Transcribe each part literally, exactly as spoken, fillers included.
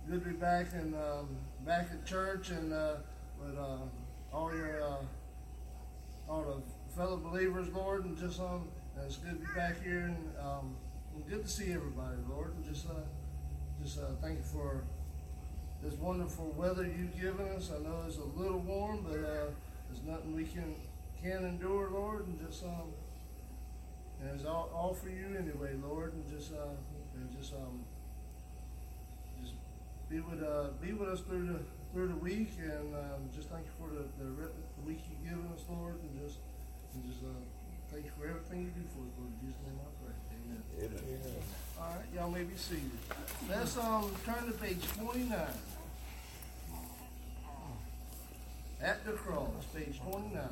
good to be back and um, back at church and uh, with um, all your uh, all the fellow believers, Lord, and just um, it's good to be back here and, um, and good to see everybody, Lord, and just uh, just uh, thank you for this wonderful weather you've given us. I know it's a little warm, but uh, there's nothing we can can endure, Lord, and just um, and it's all, all for you anyway, Lord, and just uh, and just um, just be with uh, be with us through the through the week, and um, just thank you for the, the, the week you've given us, Lord, and just and just uh, thank you for everything you do for us, Lord. In Jesus' name I pray. Amen. Amen. All right, y'all may be seated. Let's um turn to page twenty-nine. At the cross, page twenty-nine.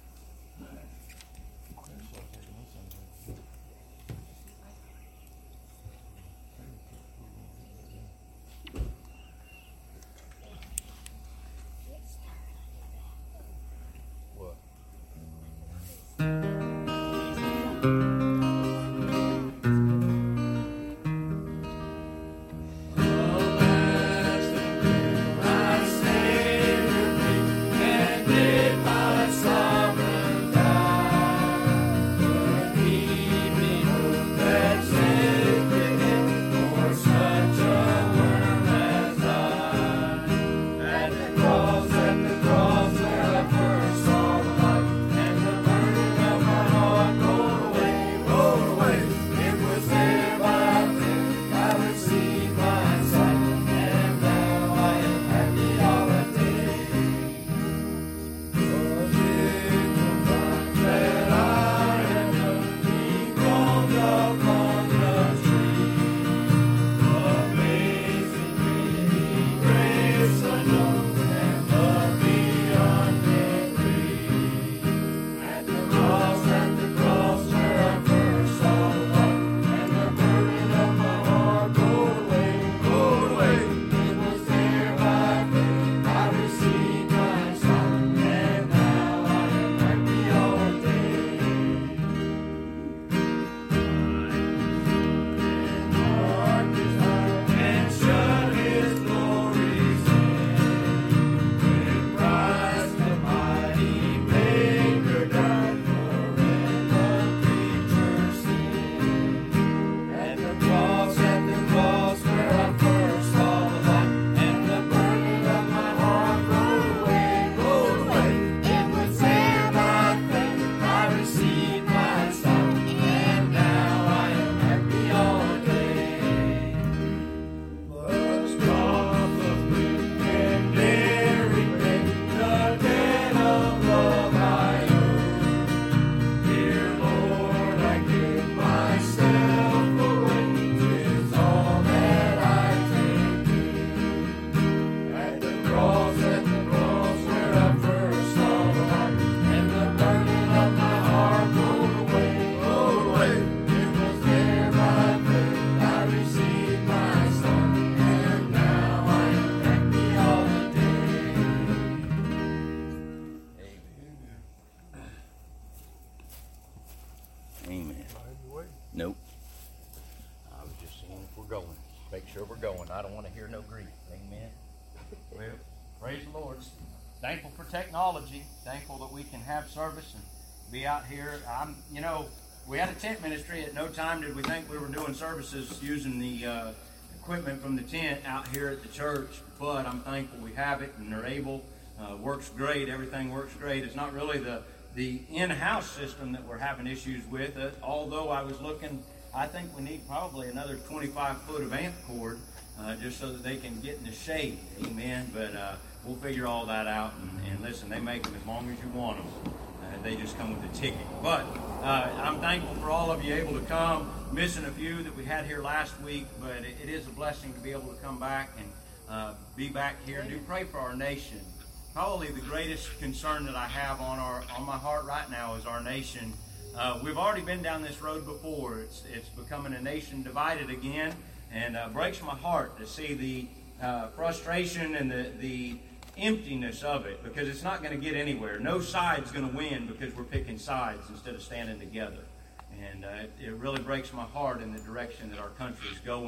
Thankful for technology, thankful that we can have service and be out here. I'm, you know, we had a tent ministry. At no time did we think we were doing services using the uh, equipment from the tent out here at the church, but I'm thankful we have it and they're able. Uh, works great. Everything works great. It's not really the, the in-house system that we're having issues with, uh, although I was looking, I think we need probably another twenty-five foot of amp cord uh, just so that they can get in the shade. Amen. But uh, we'll figure all that out, and, and listen, they make them as long as you want them. Uh, they just come with a ticket. But uh, I'm thankful for all of you able to come. Missing a few that we had here last week, but it, it is a blessing to be able to come back and uh, be back here. Do pray for our nation. Probably the greatest concern that I have on our on my heart right now is our nation. Uh, we've already been down this road before. It's it's becoming a nation divided again, and uh, breaks my heart to see the uh, frustration and the the emptiness of it, because it's not going to get anywhere. No side's going to win because we're picking sides instead of standing together. And uh, it, it really breaks my heart in the direction that our country is going.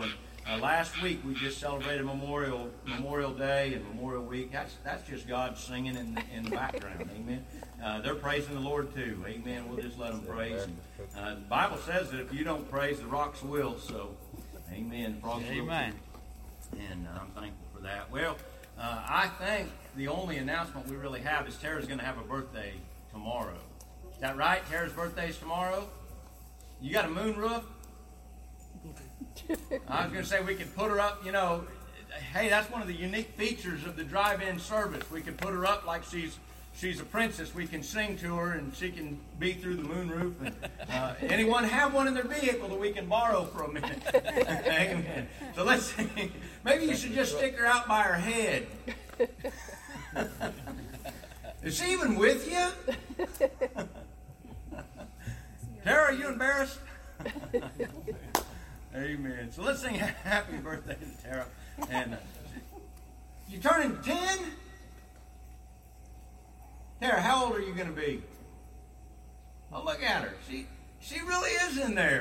uh, last week we just celebrated Memorial Memorial Day and Memorial Week. That's that's just God singing in the, in the background. Amen. Uh, they're praising the Lord too. Amen. We'll just let them praise. And, uh, the Bible says that if you don't praise, the rocks will. So, amen. The frogs will. Amen. And uh, I'm thankful for that. Well, uh, I think the only announcement we really have is Tara's going to have a birthday tomorrow. Is that right? Tara's birthday is tomorrow. You got a moon roof? I was going to say we could put her up, you know. Hey, that's one of the unique features of the drive-in service. We could put her up like she's she's a princess. We can sing to her, and she can be through the moonroof. And, uh, anyone have one in their vehicle that we can borrow for a minute? Amen. So let's see. Maybe you should just stick her out by her head. Is she even with you? Tara, are you embarrassed? Amen. So let's sing happy birthday to Tara. And uh, you turning ten? Tara, how old are you going to be? Oh, look at her. She she really is in there.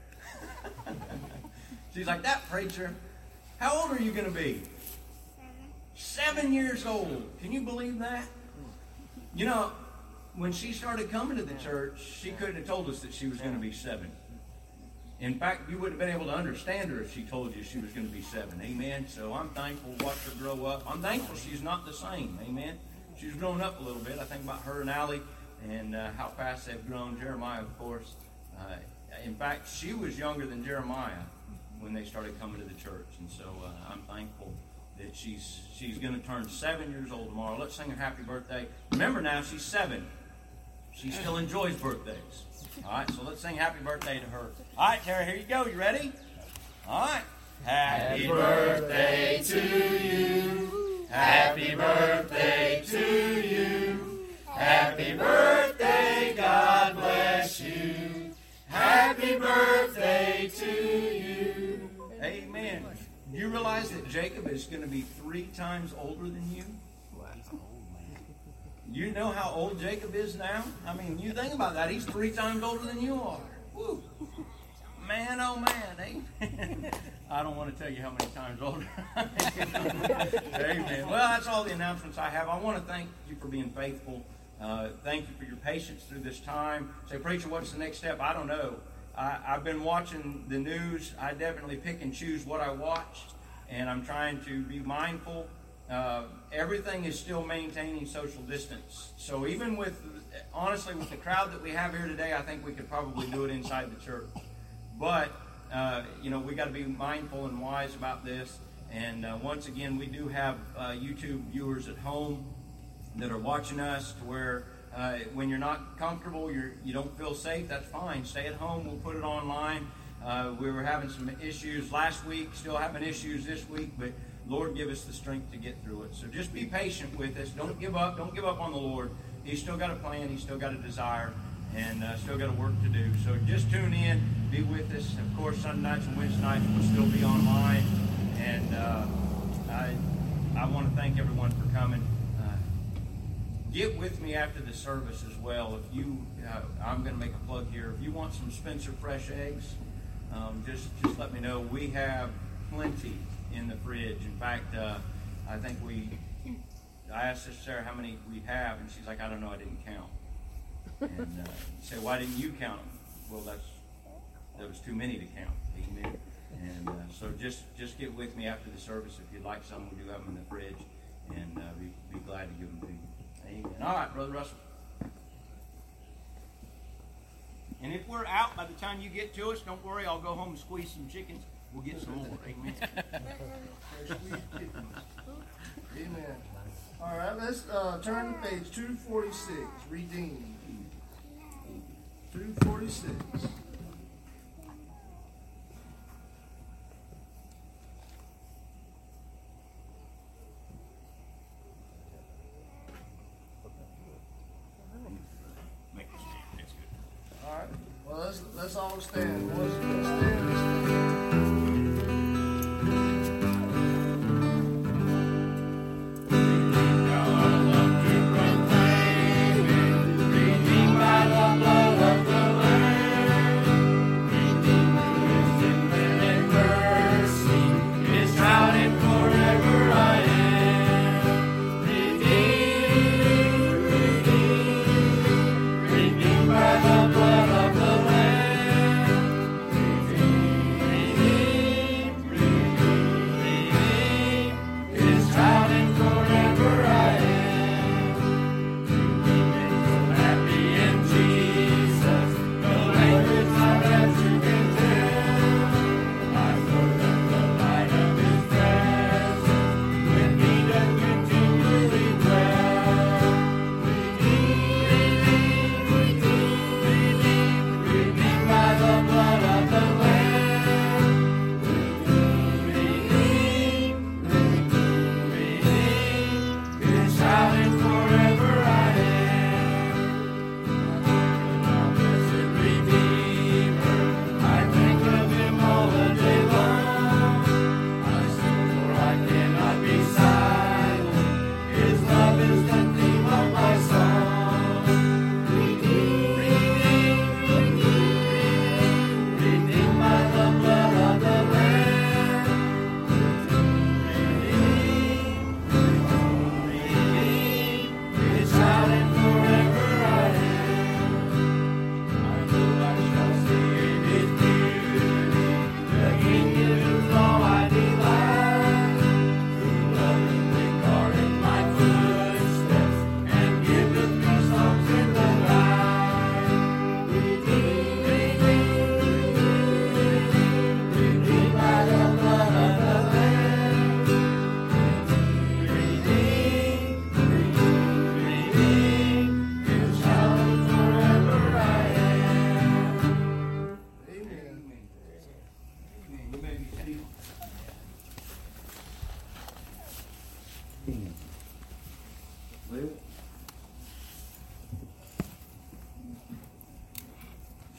She's like, that preacher. How old are you going to be? Seven. Seven years old. Can you believe that? You know, when she started coming to the church, she couldn't have told us that she was going to be seven. In fact, you wouldn't have been able to understand her if she told you she was going to be seven. Amen. So I'm thankful to watch her grow up. I'm thankful she's not the same. Amen. She's grown up a little bit. I think about her and Allie and uh, how fast they've grown. Jeremiah, of course. Uh, in fact, she was younger than Jeremiah when they started coming to the church. And so uh, I'm thankful that she's she's going to turn seven years old tomorrow. Let's sing her happy birthday. Remember now, she's seven. She still enjoys birthdays. All right, so let's sing happy birthday to her. All right, Tara, here you go. You ready? All right. Happy birthday to you. Happy birthday to you. Happy birthday, God bless you. Happy birthday to you. Amen. Do you realize that Jacob is going to be three times older than you? You know how old Jacob is now? I mean, you think about that. He's three times older than you are. Woo. Man, oh man. Amen. I don't want to tell you how many times older I am. Amen. Well, that's all the announcements I have. I want to thank you for being faithful. Uh, thank you for your patience through this time. Say, preacher, what's the next step? I don't know. I, I've been watching the news. I definitely pick and choose what I watch, and I'm trying to be mindful. Uh, everything is still maintaining social distance. So even with, honestly, with the crowd that we have here today, I think we could probably do it inside the church. But, uh, you know, we got to be mindful and wise about this. And uh, once again, we do have uh, YouTube viewers at home that are watching us to where uh, when you're not comfortable, you're, you don't feel safe, that's fine. Stay at home. We'll put it online. Uh, we were having some issues last week, still having issues this week, but Lord, give us the strength to get through it. So just be patient with us. Don't give up. Don't give up on the Lord. He's still got a plan. He's still got a desire, and uh, still got a work to do. So just tune in. Be with us. Of course, Sunday nights and Wednesday nights will still be online. And uh, I, I want to thank everyone for coming. Uh, get with me after the service as well. If you, uh, I'm going to make a plug here. If you want some Spencer fresh eggs, um, just just let me know. We have plenty in the fridge. In fact, uh, I think we, I asked Sister Sarah how many we have, and she's like, I don't know, I didn't count. And uh, say, why didn't you count them? Well, that's, there was too many to count. Amen. And uh, so just, just get with me after the service. If you'd like some, we do have them in the fridge, and uh, be, be glad to give them to you. Amen. All right, Brother Russell. And if we're out by the time you get to us, don't worry, I'll go home and squeeze some chickens. We'll get some more. Amen. Amen. All right, let's uh, turn to page two forty-six, Redeemed. two forty-six. All right, well, let's, let's all stand. Let's, let's stand. Let's stand. Mercy.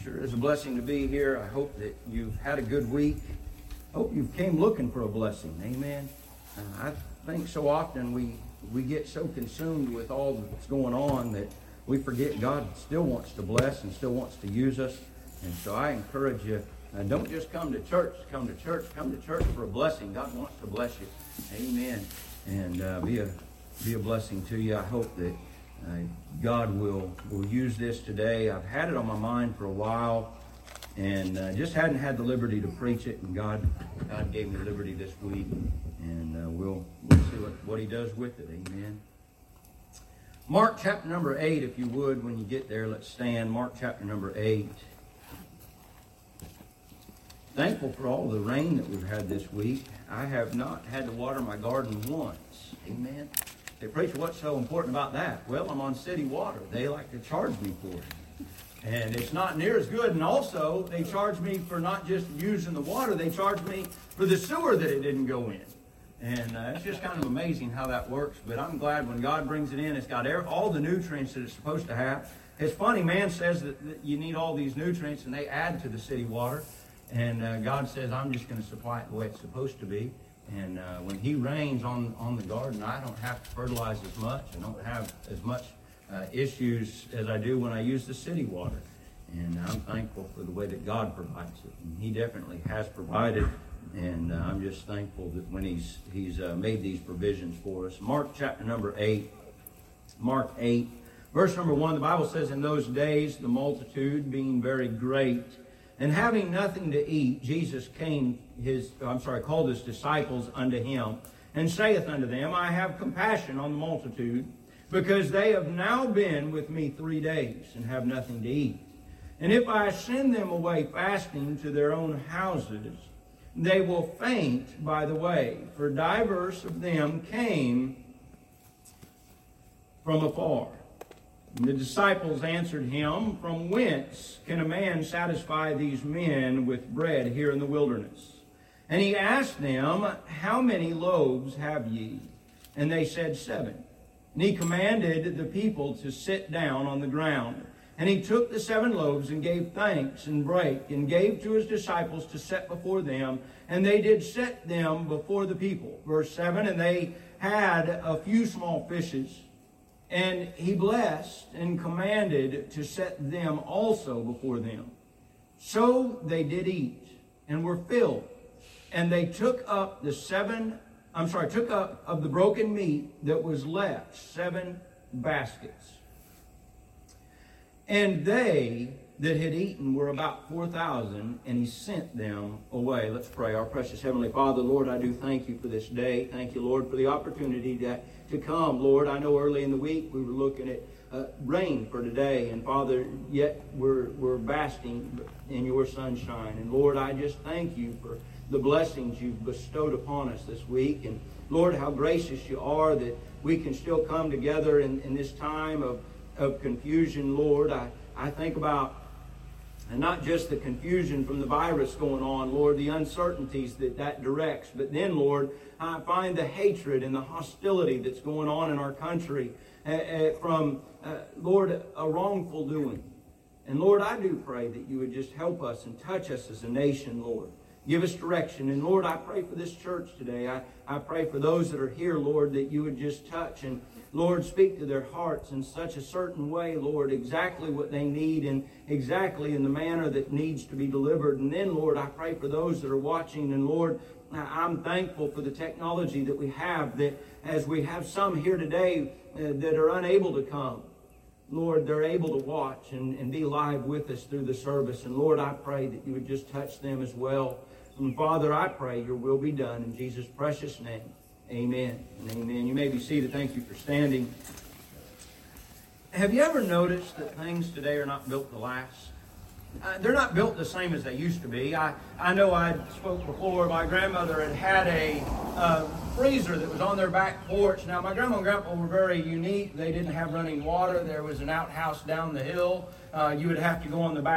Sure is a blessing to be here. I hope that you've had a good week. Hope you came looking for a blessing. Amen. Uh, I think so often we, we get so consumed with all that's going on that we forget God still wants to bless and still wants to use us. And so I encourage you, uh, don't just come to church. Come to church. Come to church for a blessing. God wants to bless you. Amen. And uh, be a be a blessing to you. I hope that uh, God will will use this today. I've had it on my mind for a while, and uh, just hadn't had the liberty to preach it. And God God gave me liberty this week, and uh, we'll we'll see what, what He does with it. Amen. Mark chapter number eight, if you would, when you get there, let's stand. Mark chapter number eight. Thankful for all the rain that we've had this week. I have not had to water my garden once. Amen. They preach, what's so important about that? Well, I'm on city water. They like to charge me for it. And it's not near as good. And also, they charge me for not just using the water. They charge me for the sewer that it didn't go in. And uh, it's just kind of amazing how that works. But I'm glad when God brings it in, it's got all the nutrients that it's supposed to have. It's funny, man says that, that you need all these nutrients, and they add to the city water. And uh, God says, I'm just going to supply it the way it's supposed to be. And uh, when He rains on, on the garden, I don't have to fertilize as much. I don't have as much uh, issues as I do when I use the city water. And I'm thankful for the way that God provides it. And He definitely has provided. And uh, I'm just thankful that when He's, he's uh, made these provisions for us. Mark chapter number eight. Mark eight. Verse number one, the Bible says, in those days the multitude being very great, and having nothing to eat, Jesus came his, I'm sorry, called his disciples unto him, and saith unto them, I have compassion on the multitude, because they have now been with me three days, and have nothing to eat. And if I send them away fasting to their own houses, they will faint by the way, for divers of them came from afar. And the disciples answered him, from whence can a man satisfy these men with bread here in the wilderness? And he asked them, how many loaves have ye? And they said, seven. And he commanded the people to sit down on the ground. And he took the seven loaves and gave thanks and brake, and gave to his disciples to set before them. And they did set them before the people. Verse seven, and they had a few small fishes. And he blessed and commanded to set them also before them. So they did eat and were filled. And they took up the seven, I'm sorry, took up of the broken meat that was left, seven baskets. And they that had eaten were about four thousand, and he sent them away. Let's pray. Our precious Heavenly Father, Lord, I do thank you for this day. Thank you, Lord, for the opportunity to, to come. Lord, I know early in the week we were looking at uh, rain for today, and Father, yet we're, we're basking in your sunshine. And Lord, I just thank you for the blessings you've bestowed upon us this week. And Lord, how gracious you are that we can still come together in, in this time of, of confusion, Lord. I, I think about and not just the confusion from the virus going on, Lord, the uncertainties that that directs. But then, Lord, I find the hatred and the hostility that's going on in our country uh, uh, from, uh, Lord, a wrongful doing. And, Lord, I do pray that you would just help us and touch us as a nation, Lord. Give us direction. And, Lord, I pray for this church today. I, I pray for those that are here, Lord, that you would just touch and Lord, speak to their hearts in such a certain way, Lord, exactly what they need and exactly in the manner that needs to be delivered. And then, Lord, I pray for those that are watching. And, Lord, I'm thankful for the technology that we have, that as we have some here today uh, that are unable to come, Lord, they're able to watch and, and be live with us through the service. And, Lord, I pray that you would just touch them as well. And, Father, I pray your will be done in Jesus' precious name. Amen and amen. You may be seated. Thank you for standing. Have you ever noticed that things today are not built to last? Uh, they're not built the same as they used to be. I, I know I spoke before, my grandmother had had a uh, freezer that was on their back porch. Now, my grandma and grandpa were very unique. They didn't have running water. There was an outhouse down the hill. Uh, you would have to go on the back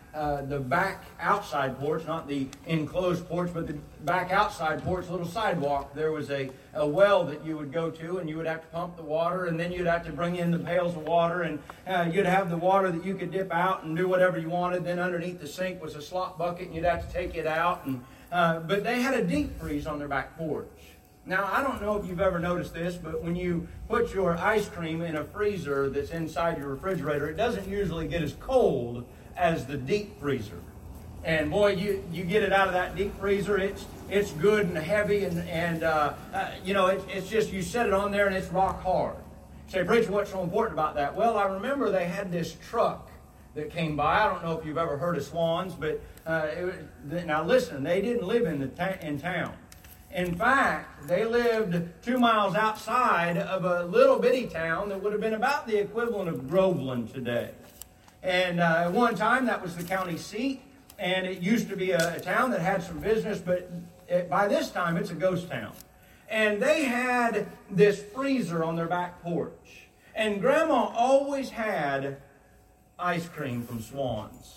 uh, the back outside porch, not the enclosed porch, but the back outside porch, little sidewalk, there was a, a well that you would go to, and you would have to pump the water, and then you'd have to bring in the pails of water, and uh, you'd have the water that you could dip out and do whatever you wanted. Then underneath the sink was a slop bucket, and you'd have to take it out. And uh, but they had a deep freeze on their back porch. Now, I don't know if you've ever noticed this, but when you put your ice cream in a freezer that's inside your refrigerator, it doesn't usually get as cold as the deep freezer. And boy, you, you get it out of that deep freezer, it's it's good and heavy, and, and uh, uh, you know, it, it's just, you set it on there and it's rock hard. You say, preacher, what's so important about that? Well, I remember they had this truck that came by. I don't know if you've ever heard of Swans, but uh, it, now listen, they didn't live in the ta- in town. In fact, they lived two miles outside of a little bitty town that would have been about the equivalent of Groveland today. And uh, at one time, that was the county seat, and it used to be a, a town that had some business, but it, by this time, it's a ghost town. And they had this freezer on their back porch. And Grandma always had ice cream from Swans.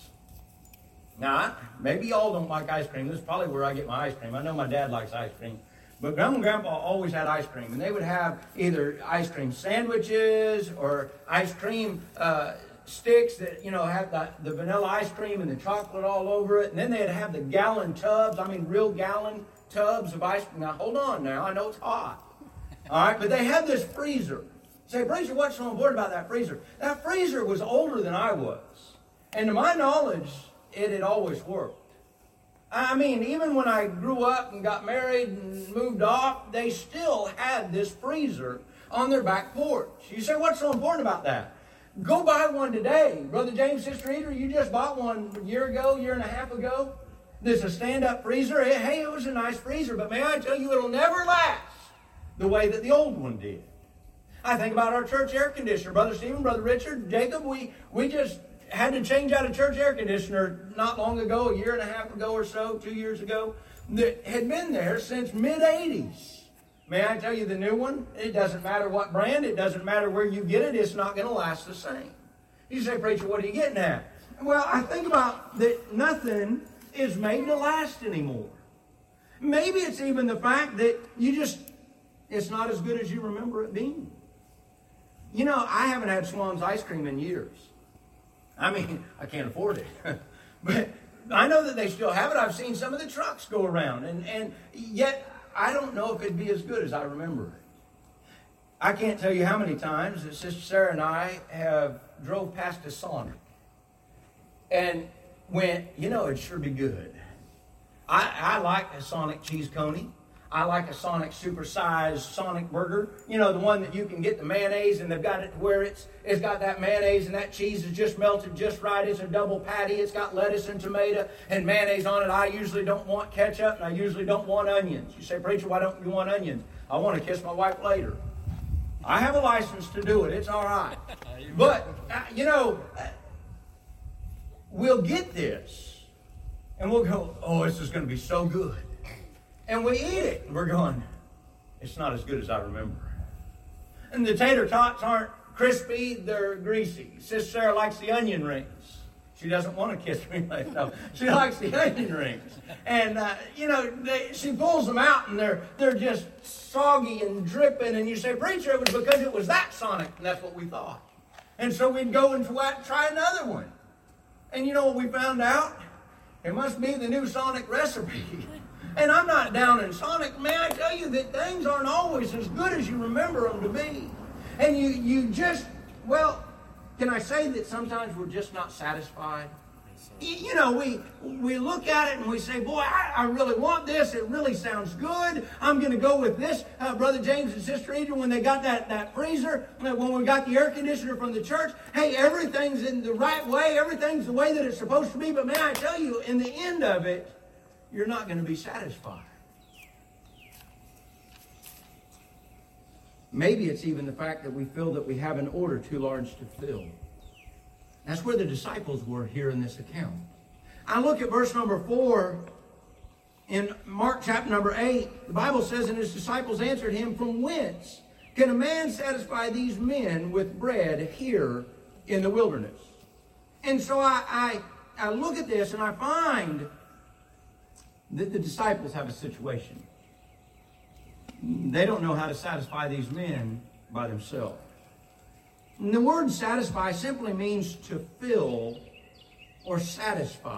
Now, maybe y'all don't like ice cream. This is probably where I get my ice cream. I know my dad likes ice cream. But Grandma and Grandpa always had ice cream. And they would have either ice cream sandwiches or ice cream uh, sticks that, you know, have the, the vanilla ice cream and the chocolate all over it. And then they'd have the gallon tubs, I mean real gallon tubs of ice cream. Now, hold on now. I know it's hot. All right, but they had this freezer. Say, preacher, what's so important about that freezer? That freezer was older than I was. And to my knowledge, it had always worked. I mean, even when I grew up and got married and moved off, they still had this freezer on their back porch. You say, what's so important about that? Go buy one today. Brother James, Sister Eater, you just bought one a year ago, year and a half ago. This is a stand-up freezer. It, hey, it was a nice freezer, but may I tell you, it'll never last the way that the old one did. I think about our church air conditioner. Brother Stephen, Brother Richard, Jacob, we, we just had to change out a church air conditioner not long ago, a year and a half ago or so, two years ago, that had been there since mid eighties. May I tell you the new one? It doesn't matter what brand, it doesn't matter where you get it, it's not going to last the same. You say, preacher, what are you getting at? Well, I think about that nothing is made to last anymore. Maybe it's even the fact that you just, it's not as good as you remember it being. You know, I haven't had Swan's ice cream in years. I mean, I can't afford it. But I know that they still have it. I've seen some of the trucks go around. And, and yet, I don't know if it'd be as good as I remember it. I can't tell you how many times that Sister Sarah and I have drove past a Sonic and went, you know, it'd sure be good. I, I like a Sonic cheese coney. I like a Sonic supersized Sonic burger. You know, the one that you can get the mayonnaise and they've got it where it's it's got that mayonnaise and that cheese is just melted just right. It's a double patty. It's got lettuce and tomato and mayonnaise on it. I usually don't want ketchup and I usually don't want onions. You say, preacher, why don't you want onions? I want to kiss my wife later. I have a license to do it. It's all right. But, uh, you know, uh, we'll get this and we'll go, oh, this is going to be so good. And we eat it. And we're going, it's not as good as I remember. And the tater tots aren't crispy, they're greasy. Sister Sarah likes the onion rings. She doesn't want to kiss me. No, she likes the onion rings. And, uh, you know, they, she pulls them out and they're, they're just soggy and dripping. And you say, preacher, it was because it was that Sonic. And that's what we thought. And so we'd go and try another one. And you know what we found out? It must be the new Sonic recipe. And I'm not down in Sonic. May I tell you that things aren't always as good as you remember them to be. And you, you just, well, can I say that sometimes we're just not satisfied? You, you know, we we look at it and we say, boy, I, I really want this. It really sounds good. I'm going to go with this. Uh, Brother James and Sister Edra, when they got that, that freezer, when we got the air conditioner from the church, hey, everything's in the right way. Everything's the way that it's supposed to be. But may I tell you, in the end of it, you're not going to be satisfied. Maybe it's even the fact that we feel that we have an order too large to fill. That's where the disciples were here in this account. I look at verse number four in Mark chapter number eight. The Bible says, and his disciples answered him, from whence can a man satisfy these men with bread here in the wilderness? And so I, I I look at this and I find that the disciples have a situation. They don't know how to satisfy these men by themselves. And the word satisfy simply means to fill or satisfy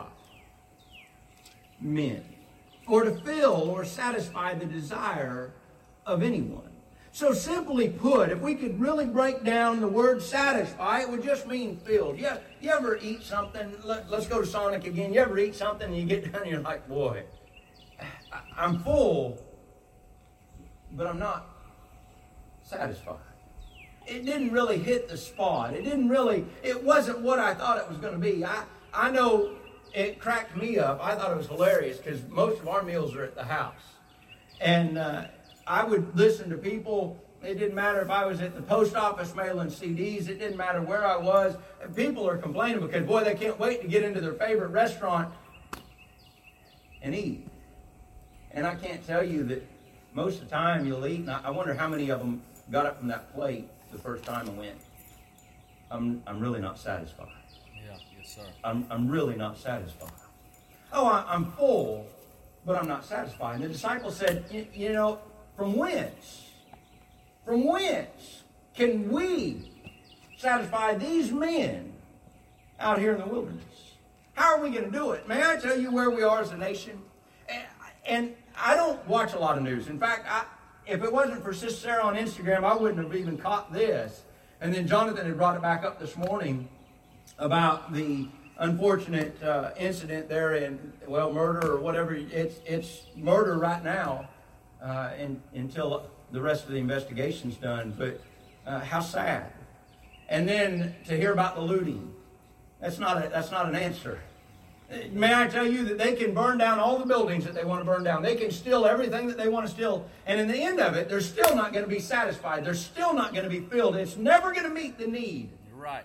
men, or to fill or satisfy the desire of anyone. So simply put, if we could really break down the word satisfy, it would just mean filled. You, you ever eat something, let, let's go to Sonic again, you ever eat something and you get done and you're like, boy, I'm full, but I'm not satisfied. It didn't really hit the spot. It didn't really, it wasn't what I thought it was going to be. I, I know it cracked me up. I thought it was hilarious because most of our meals are at the house. And uh, I would listen to people. It didn't matter if I was at the post office mailing C Ds. It didn't matter where I was. And people are complaining because, boy, they can't wait to get into their favorite restaurant and eat. And I can't tell you that most of the time you'll eat, and I wonder how many of them got up from that plate the first time and went, I'm, I'm really not satisfied. Yeah, yes, sir. I'm, I'm really not satisfied. Oh, I, I'm full, but I'm not satisfied. And the disciples said, you know, from whence? From whence can we satisfy these men out here in the wilderness? How are we going to do it? May I tell you where we are as a nation? And, and I don't watch a lot of news. In fact, I, if it wasn't for Sister Sarah on Instagram, I wouldn't have even caught this. And then Jonathan had brought it back up this morning about the unfortunate uh, incident there in, well, murder or whatever. It's it's murder right now uh, in, until the rest of the investigation's done. But uh, how sad. And then to hear about the looting. That's not a, that's not an answer. May I tell you that they can burn down all the buildings that they want to burn down. They can steal everything that they want to steal. And in the end of it, they're still not going to be satisfied. They're still not going to be filled. It's never going to meet the need. You're right.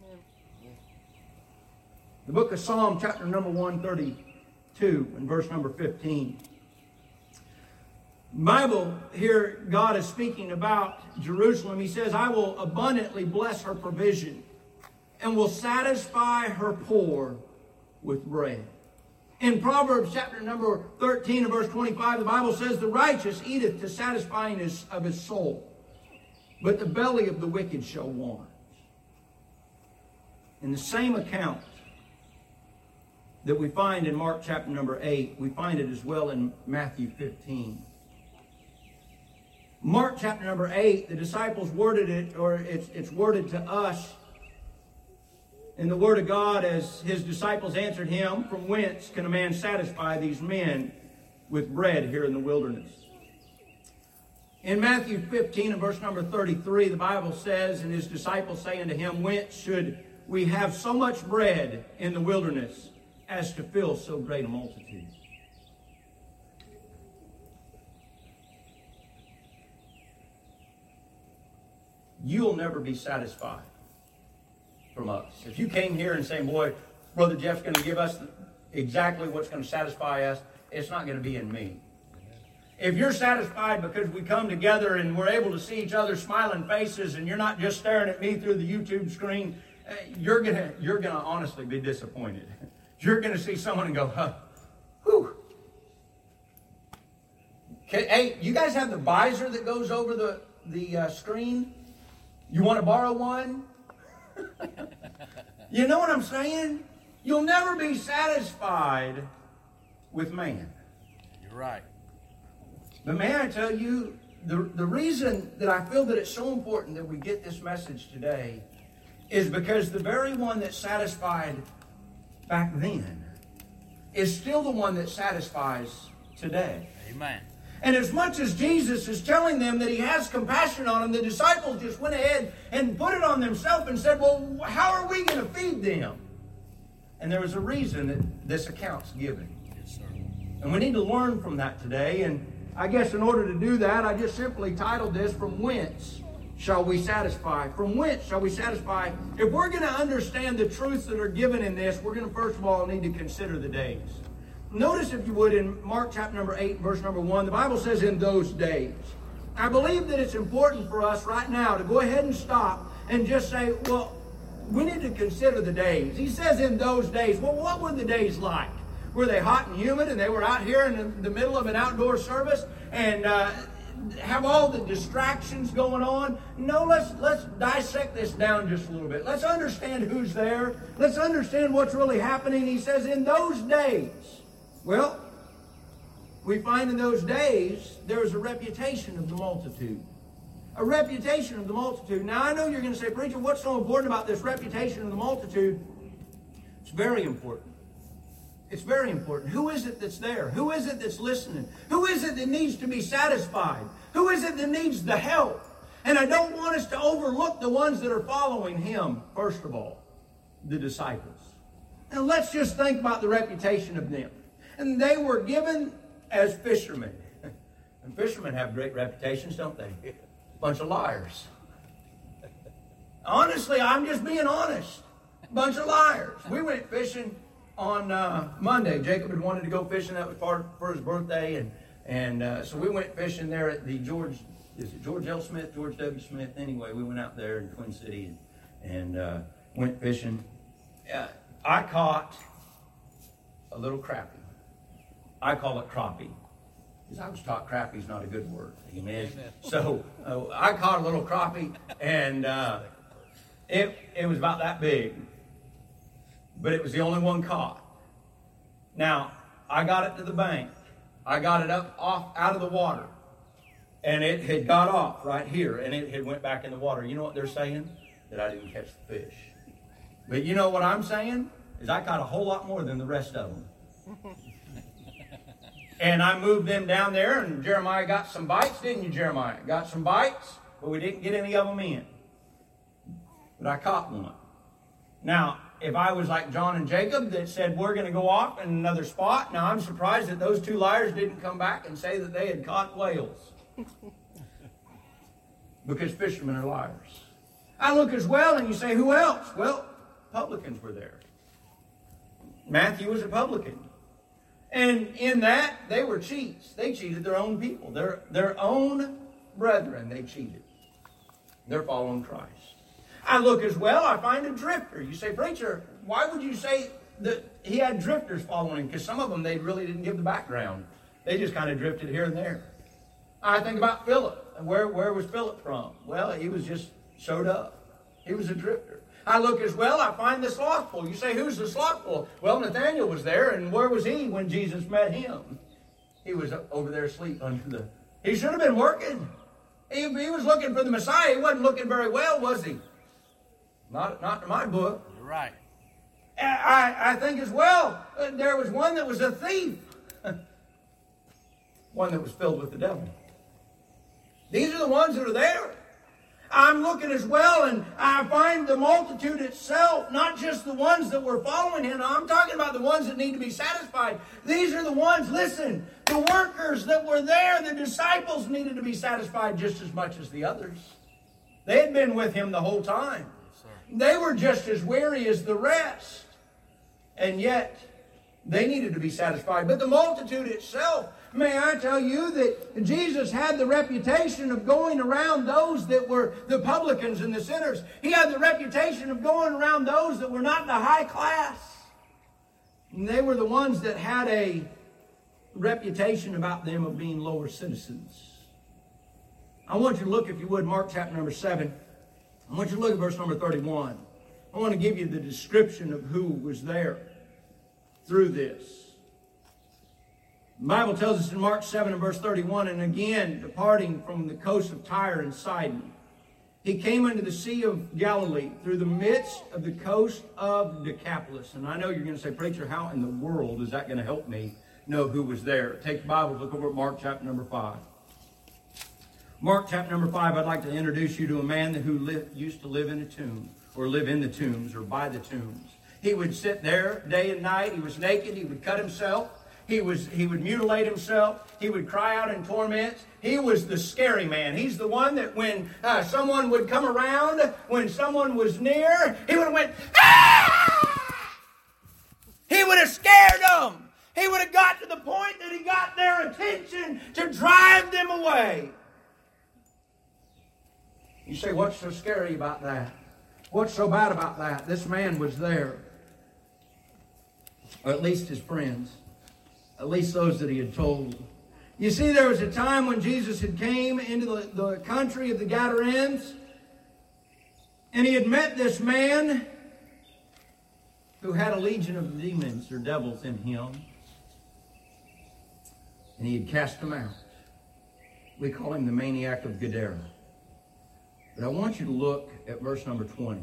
The book of Psalm, chapter number one thirty-two, and verse number fifteen. Bible, here God is speaking about Jerusalem. He says, I will abundantly bless her provision and will satisfy her poor with bread. In Proverbs chapter number thirteen and verse twenty-five, the Bible says, the righteous eateth to satisfying his, of his soul, but the belly of the wicked shall want. In the same account that we find in Mark chapter number eight, we find it as well in Matthew fifteen. Mark chapter number eight, the disciples worded it, or it's, it's worded to us in the Word of God as his disciples answered him, from whence can a man satisfy these men with bread here in the wilderness? In Matthew fifteen and verse number thirty-three, the Bible says, and his disciples say unto him, whence should we have so much bread in the wilderness as to fill so great a multitude? You'll never be satisfied from us. If you came here and saying, boy, Brother Jeff's going to give us exactly what's going to satisfy us, it's not going to be in me. If you're satisfied because we come together and we're able to see each other's smiling faces and you're not just staring at me through the YouTube screen, you're going to you're going to honestly be disappointed. You're going to see someone and go, huh, whew. Okay, hey, you guys have the visor that goes over the, the uh, screen? You want to borrow one? You know what I'm saying? You'll never be satisfied with man. You're right. But may I tell you, the, the reason that I feel that it's so important that we get this message today is because the very one that satisfied back then is still the one that satisfies today. Amen. And as much as Jesus is telling them that he has compassion on them, the disciples just went ahead and put it on themselves and said, well, how are we going to feed them? And there was a reason that this account's given. Yes, sir. And we need to learn from that today. And I guess in order to do that, I just simply titled this, From Whence Shall We Satisfy? From whence shall we satisfy? If we're going to understand the truths that are given in this, we're going to first of all need to consider the days. Notice, if you would, in Mark chapter number eight, verse number one, the Bible says, in those days. I believe that it's important for us right now to go ahead and stop and just say, well, we need to consider the days. He says in those days, well, what were the days like? Were they hot and humid and they were out here in the middle of an outdoor service and uh, have all the distractions going on? No, let's let's dissect this down just a little bit. Let's understand who's there. Let's understand what's really happening. He says in those days, well, we find in those days there was a reputation of the multitude. A reputation of the multitude. Now, I know you're going to say, preacher, what's so important about this reputation of the multitude? It's very important. It's very important. Who is it that's there? Who is it that's listening? Who is it that needs to be satisfied? Who is it that needs the help? And I don't want us to overlook the ones that are following him, first of all, the disciples. Now, let's just think about the reputation of them. And they were given as fishermen. And fishermen have great reputations, don't they? Bunch of liars. Honestly, I'm just being honest. Bunch of liars. We went fishing on uh, Monday. Jacob had wanted to go fishing. That was part for his birthday, and and uh, so we went fishing there at the George. Is it George L. Smith? George W. Smith. Anyway, we went out there in Twin City and, and uh, went fishing. Uh, I caught a little crappie. I call it crappie. I was taught crappie is not a good word. Amen. So uh, I caught a little crappie, and uh, it it was about that big, but it was the only one caught. Now I got it to the bank. I got it up off out of the water, and it had got off right here, and it had went back in the water. You know what they're saying? That I didn't catch the fish. But you know what I'm saying is I caught a whole lot more than the rest of them. And I moved them down there, and Jeremiah got some bites, didn't you, Jeremiah? Got some bites, but we didn't get any of them in. But I caught one. Now, if I was like John and Jacob that said, we're going to go off in another spot, now I'm surprised that those two liars didn't come back and say that they had caught whales. Because fishermen are liars. I look as well, and you say, who else? Well, publicans were there. Matthew was a publican. And in that, they were cheats. They cheated their own people. Their, their own brethren, they cheated. They're following Christ. I look as well, I find a drifter. You say, preacher, why would you say that he had drifters following him? Because some of them, they really didn't give the background. They just kind of drifted here and there. I think about Philip. Where, where was Philip from? Well, he was just showed up. He was a drifter. I look as well, I find the slothful. You say, who's the slothful? Well, Nathanael was there, and where was he when Jesus met him? He was over there asleep under the... He should have been working. He, he was looking for the Messiah. He wasn't looking very well, was he? Not, not in my book. You're right. I, I think as well, uh, there was one that was a thief. One that was filled with the devil. These are the ones that are there. I'm looking as well, and I find the multitude itself, not just the ones that were following him. I'm talking about the ones that need to be satisfied. These are the ones, listen, the workers that were there, the disciples needed to be satisfied just as much as the others. They had been with him the whole time. They were just as weary as the rest. And yet, they needed to be satisfied. But the multitude itself, may I tell you that Jesus had the reputation of going around those that were the publicans and the sinners. He had the reputation of going around those that were not the high class. And they were the ones that had a reputation about them of being lower citizens. I want you to look, if you would, Mark chapter number seven. I want you to look at verse number thirty-one. I want to give you the description of who was there through this. The Bible tells us in Mark seven and verse thirty-one, and again, departing from the coast of Tyre and Sidon, he came unto the Sea of Galilee through the midst of the coast of Decapolis. And I know you're going to say, preacher, how in the world is that going to help me know who was there? Take the Bible, look over at Mark chapter number five. Mark chapter number five, I'd like to introduce you to a man who lived, used to live in a tomb, or live in the tombs, or by the tombs. He would sit there day and night. He was naked. He would cut himself. He was he would mutilate himself. He would cry out in torments. He was the scary man. He's the one that when uh, someone would come around, when someone was near, he would have went, ah! He would have scared them. He would have got to the point that he got their attention to drive them away. You say, what's so scary about that? What's so bad about that? This man was there. Or at least his friends. At least those that he had told. You see, there was a time when Jesus had came into the, the country of the Gadarenes. And he had met this man who had a legion of demons or devils in him. And he had cast them out. We call him the maniac of Gadara. But I want you to look at verse number twenty.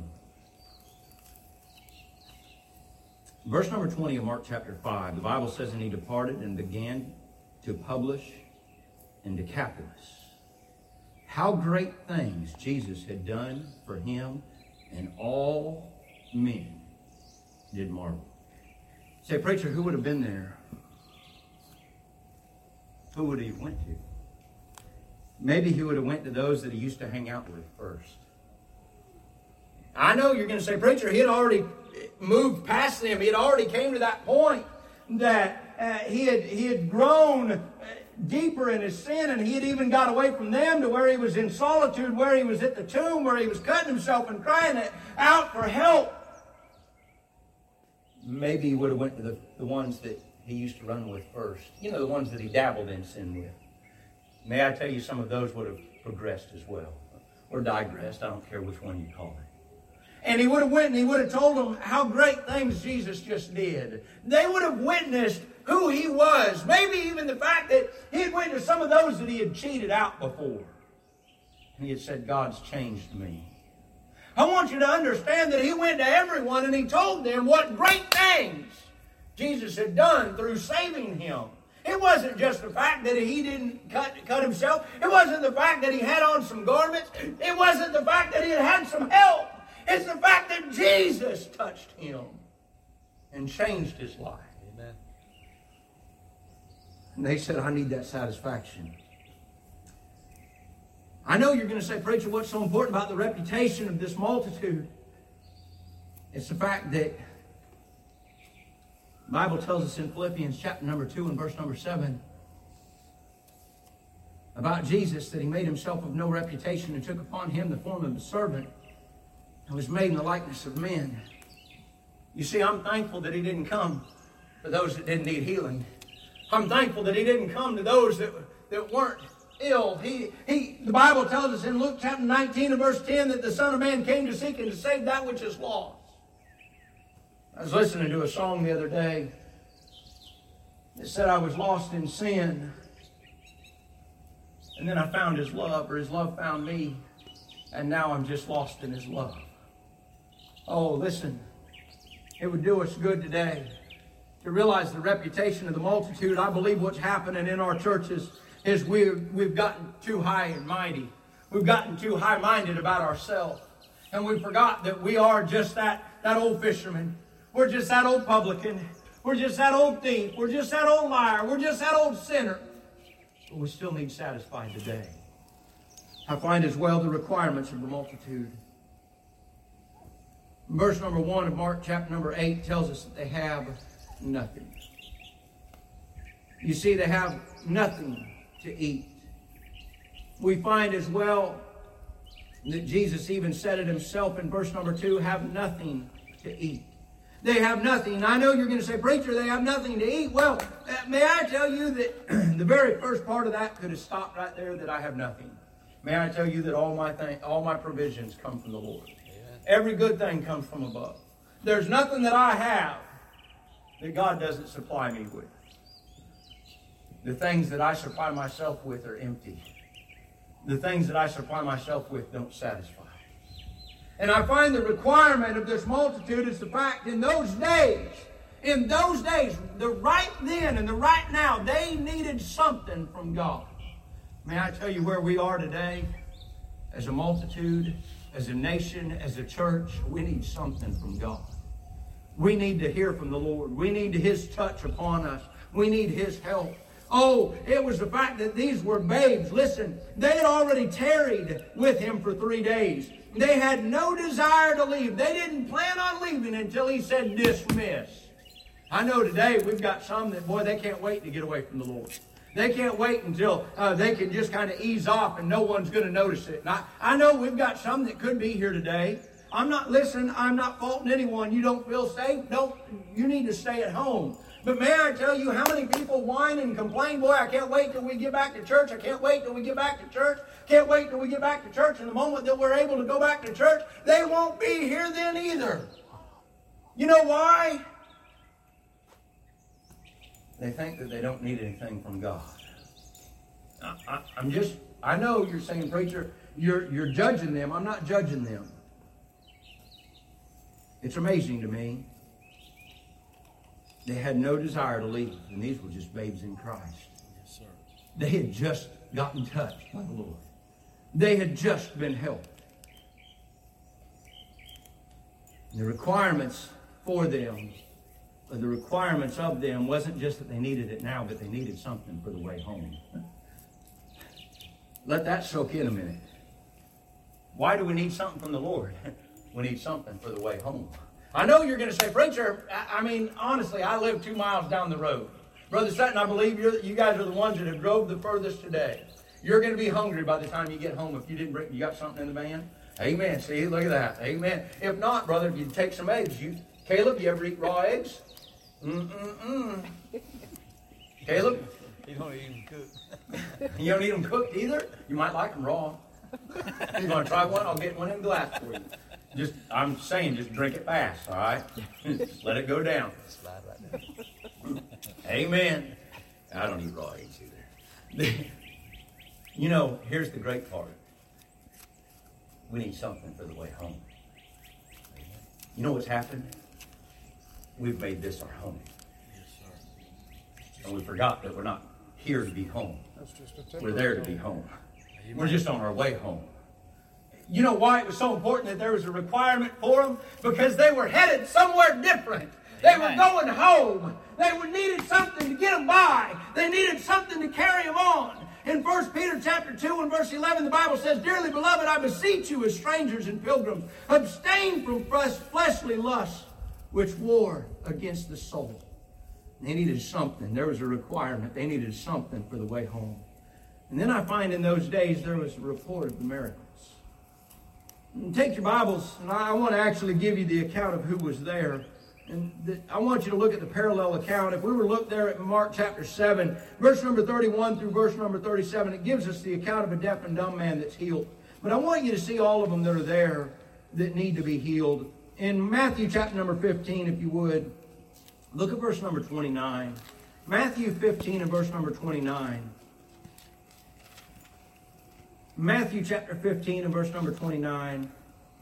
Verse number twenty of Mark chapter five. The Bible says, and he departed and began to publish in Decapolis how great things Jesus had done for him, and all men did marvel. Say, preacher, who would have been there? Who would he have went to? Maybe he would have went to those that he used to hang out with first. I know you're going to say, preacher, he had already moved past them. He had already came to that point that uh, he had he had grown uh, deeper in his sin, and he had even got away from them to where he was in solitude, where he was at the tomb, where he was cutting himself and crying out for help. Maybe he would have went to the, the ones that he used to run with first. You know, the ones that he dabbled in sin with. May I tell you, some of those would have progressed as well. Or digressed. I don't care which one you call it. And he would have went and he would have told them how great things Jesus just did. They would have witnessed who he was. Maybe even the fact that he had witnessed some of those that he had cheated out before. And he had said, God's changed me. I want you to understand that he went to everyone and he told them what great things Jesus had done through saving him. It wasn't just the fact that he didn't cut, cut himself. It wasn't the fact that he had on some garments. It wasn't the fact that he had had some help. It's the fact that Jesus touched him and changed his life. Amen. And they said, I need that satisfaction. I know you're going to say, preacher, what's so important about the reputation of this multitude? It's the fact that the Bible tells us in Philippians chapter number two and verse number seven about Jesus, that he made himself of no reputation and took upon him the form of a servant and was made in the likeness of men. You see, I'm thankful that he didn't come for those that didn't need healing. I'm thankful that he didn't come to those that, that weren't ill. He, he, the Bible tells us in Luke chapter nineteen and verse ten that the Son of Man came to seek and to save that which is lost. I was listening to a song the other day that said I was lost in sin, and then I found his love, or his love found me, and now I'm just lost in his love. Oh, listen, it would do us good today to realize the reputation of the multitude. I believe what's happening in our churches is we've, we've gotten too high and mighty. We've gotten too high-minded about ourselves, and we forgot that we are just that, that old fisherman. We're just that old publican. We're just that old thief. We're just that old liar. We're just that old sinner. But we still need satisfied today. I find as well the requirements of the multitude. Verse number one of Mark chapter number eight tells us that they have nothing. You see, they have nothing to eat. We find as well that Jesus even said it himself in verse number two, have nothing to eat. They have nothing. I know you're going to say, preacher, they have nothing to eat. Well, uh, may I tell you that the very first part of that could have stopped right there, that I have nothing. May I tell you that all my th- all my provisions come from the Lord. Amen. Every good thing comes from above. There's nothing that I have that God doesn't supply me with. The things that I supply myself with are empty. The things that I supply myself with don't satisfy. And I find the requirement of this multitude is the fact in those days, in those days, the right then and the right now, they needed something from God. May I tell you where we are today? As a multitude, as a nation, as a church, we need something from God. We need to hear from the Lord. We need His touch upon us. We need His help. Oh, it was the fact that these were babes. Listen, they had already tarried with Him for three days. They had no desire to leave. They didn't plan on leaving until He said, dismiss. I know today we've got some that, boy, they can't wait to get away from the Lord. They can't wait until uh, they can just kind of ease off and no one's going to notice it. And I, I know we've got some that could be here today. I'm not listening. I'm not faulting anyone. You don't feel safe. Don't. You need to stay at home. But may I tell you how many people whine and complain, boy, I can't wait till we get back to church. I can't wait till we get back to church. Can't wait till we get back to church. And the moment that we're able to go back to church, they won't be here then either. You know why? They think that they don't need anything from God. I, I, I'm just, I know you're saying, preacher, you're, you're judging them. I'm not judging them. It's amazing to me. They had no desire to leave, and these were just babes in Christ. Yes, sir. They had just gotten touched by the Lord. They had just been helped. The requirements for them, or the requirements of them, wasn't just that they needed it now, but they needed something for the way home. Let that soak in a minute. Why do we need something from the Lord? We need something for the way home. I know you're going to say, preacher, I, I mean, honestly, I live two miles down the road. Brother Sutton, I believe you're, you guys are the ones that have drove the furthest today. You're going to be hungry by the time you get home if you didn't bring, you got something in the van? Amen. See, look at that. Amen. If not, brother, if you take some eggs, you, Caleb, you ever eat raw eggs? Mm-mm-mm. Caleb? You don't eat them cooked. You don't eat them cooked either? You might like them raw. You want to try one? I'll get one in glass for you. Just, I'm saying, just drink it fast, all right? Let it go down. Slide right there. Amen. I don't eat raw eggs either. You know, here's the great part. We need something for the way home. You know what's happened? We've made this our home. Yes, sir. And we forgot that we're not here to be home. That's just a We're there to be home. Amen. We're just on our way home. You know why it was so important that there was a requirement for them? Because they were headed somewhere different. They were Amen. going home. They were needed something to get them by. They needed something to carry them on. In First Peter chapter two and verse eleven, the Bible says, Dearly beloved, I beseech you as strangers and pilgrims, abstain from fleshly lusts which war against the soul. They needed something. There was a requirement. They needed something for the way home. And then I find in those days there was a report of the miracles. And take your Bibles, and I want to actually give you the account of who was there. And the, I want you to look at the parallel account. If we were to look there at Mark chapter seven, verse number thirty-one through verse number thirty-seven, it gives us the account of a deaf and dumb man that's healed. But I want you to see all of them that are there that need to be healed. In Matthew chapter number fifteen, if you would, look at verse number twenty-nine. Matthew fifteen and verse number twenty-nine. Matthew chapter fifteen and verse number twenty-nine.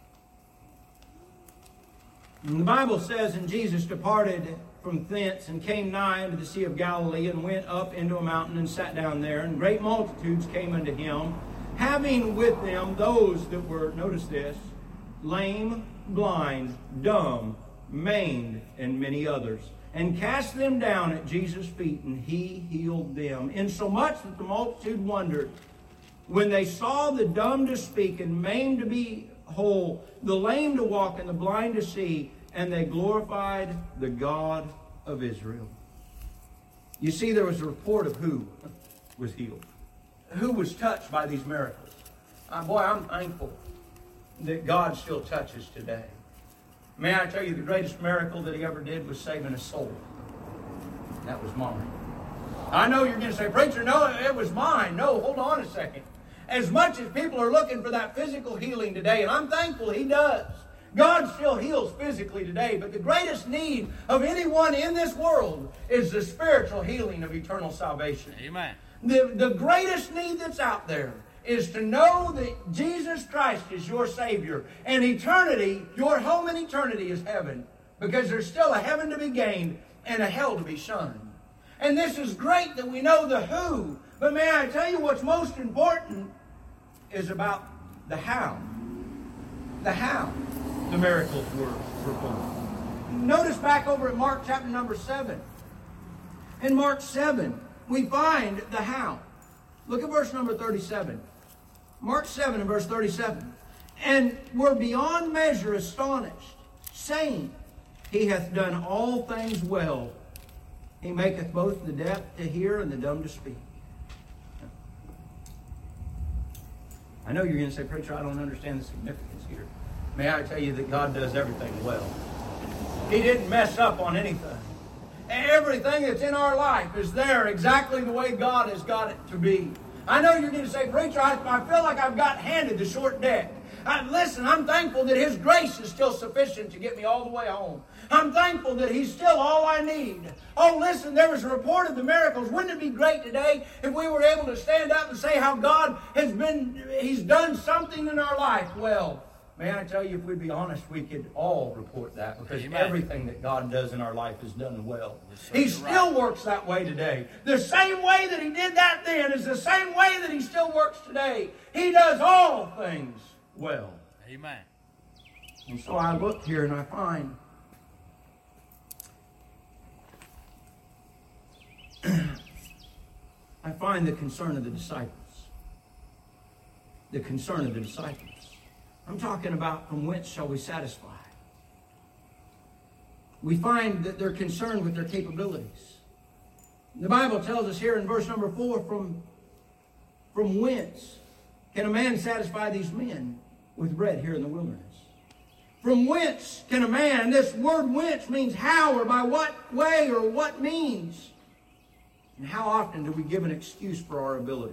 And the Bible says, And Jesus departed from thence and came nigh unto the Sea of Galilee and went up into a mountain and sat down there. And great multitudes came unto him, having with them those that were, notice this, lame, blind, dumb, maimed, and many others, and cast them down at Jesus' feet, and he healed them, insomuch that the multitude wondered when they saw the dumb to speak and maimed to be whole, the lame to walk, and the blind to see, and they glorified the God of Israel. You see, there was a report of who was healed, who was touched by these miracles. Uh, boy, I'm thankful that God still touches today. May I tell you, the greatest miracle that he ever did was saving a soul. That was mine. I know you're going to say, preacher, no, it was mine. No, hold on a second. As much as people are looking for that physical healing today, and I'm thankful he does. God still heals physically today, but the greatest need of anyone in this world is the spiritual healing of eternal salvation. Amen. The, the greatest need that's out there is to know that Jesus Christ is your Savior. And eternity, your home in eternity is heaven. Because there's still a heaven to be gained and a hell to be shunned. And this is great that we know the who. But may I tell you what's most important is about the how. The how the miracles were performed. Notice back over at Mark chapter number seven. In Mark seven, we find the how. Look at verse number thirty-seven. Mark seven and verse thirty-seven. And were beyond measure astonished, saying, He hath done all things well. He maketh both the deaf to hear and the dumb to speak. I know you're going to say, preacher, I don't understand the significance here. May I tell you that God does everything well. He didn't mess up on anything. Everything that's in our life is there exactly the way God has got it to be. I know you're going to say, preacher, I, I feel like I've got handed the short deck. I, listen, I'm thankful that His grace is still sufficient to get me all the way home. I'm thankful that He's still all I need. Oh, listen, there was a report of the miracles. Wouldn't it be great today if we were able to stand up and say how God has been, He's done something in our life? Well, may I tell you, if we'd be honest, we could all report that, because Amen. everything that God does in our life is done well. Yes, He you're still right. works that way today. The same way that He did that then is the same way that He still works today. He does all things well. Amen. And so I look here and I find I find the concern of the disciples. The concern of the disciples. I'm talking about, from whence shall we satisfy? We find that they're concerned with their capabilities. The Bible tells us here in verse number four, from, from whence can a man satisfy these men with bread here in the wilderness? From whence can a man, this word whence means how or by what way or what means. And how often do we give an excuse for our abilities?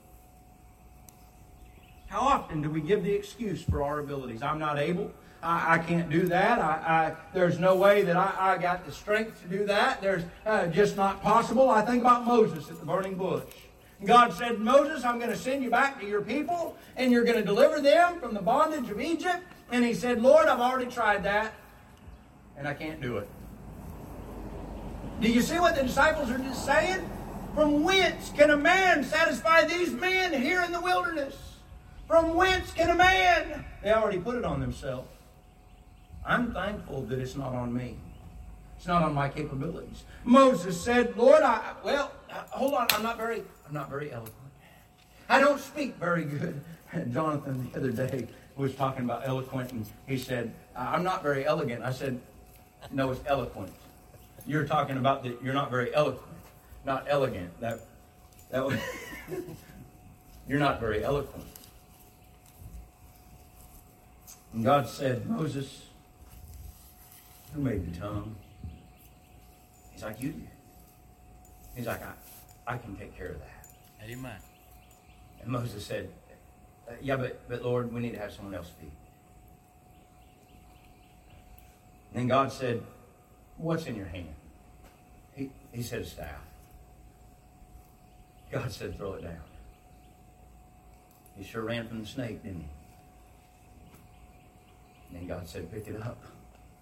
How often do we give the excuse for our abilities? I'm not able. I, I can't do that. I, I, there's no way that I, I got the strength to do that. There's uh, just not possible. I think about Moses at the burning bush. God said, Moses, I'm going to send you back to your people, and you're going to deliver them from the bondage of Egypt. And he said, Lord, I've already tried that, and I can't do it. Do you see what the disciples are just saying? From whence can a man satisfy these men here in the wilderness? From whence can a man? They already put it on themselves. I'm thankful that it's not on me. It's not on my capabilities. Moses said, Lord, I, well, hold on, I'm not very, I'm not very eloquent. I don't speak very good. Jonathan the other day was talking about eloquent, and he said, I'm not very elegant. I said, no, it's eloquent. You're talking about that you're not very eloquent, not elegant. That, that was, you're not very eloquent. And God said, Moses, who made the tongue? He's like, you did. He's like, I, I can take care of that. Amen. And Moses said, yeah, but, but Lord, we need to have someone else speak. And God said, what's in your hand? He, he said, a staff. God said, throw it down. He sure ran from the snake, didn't he? And then God said, pick it up.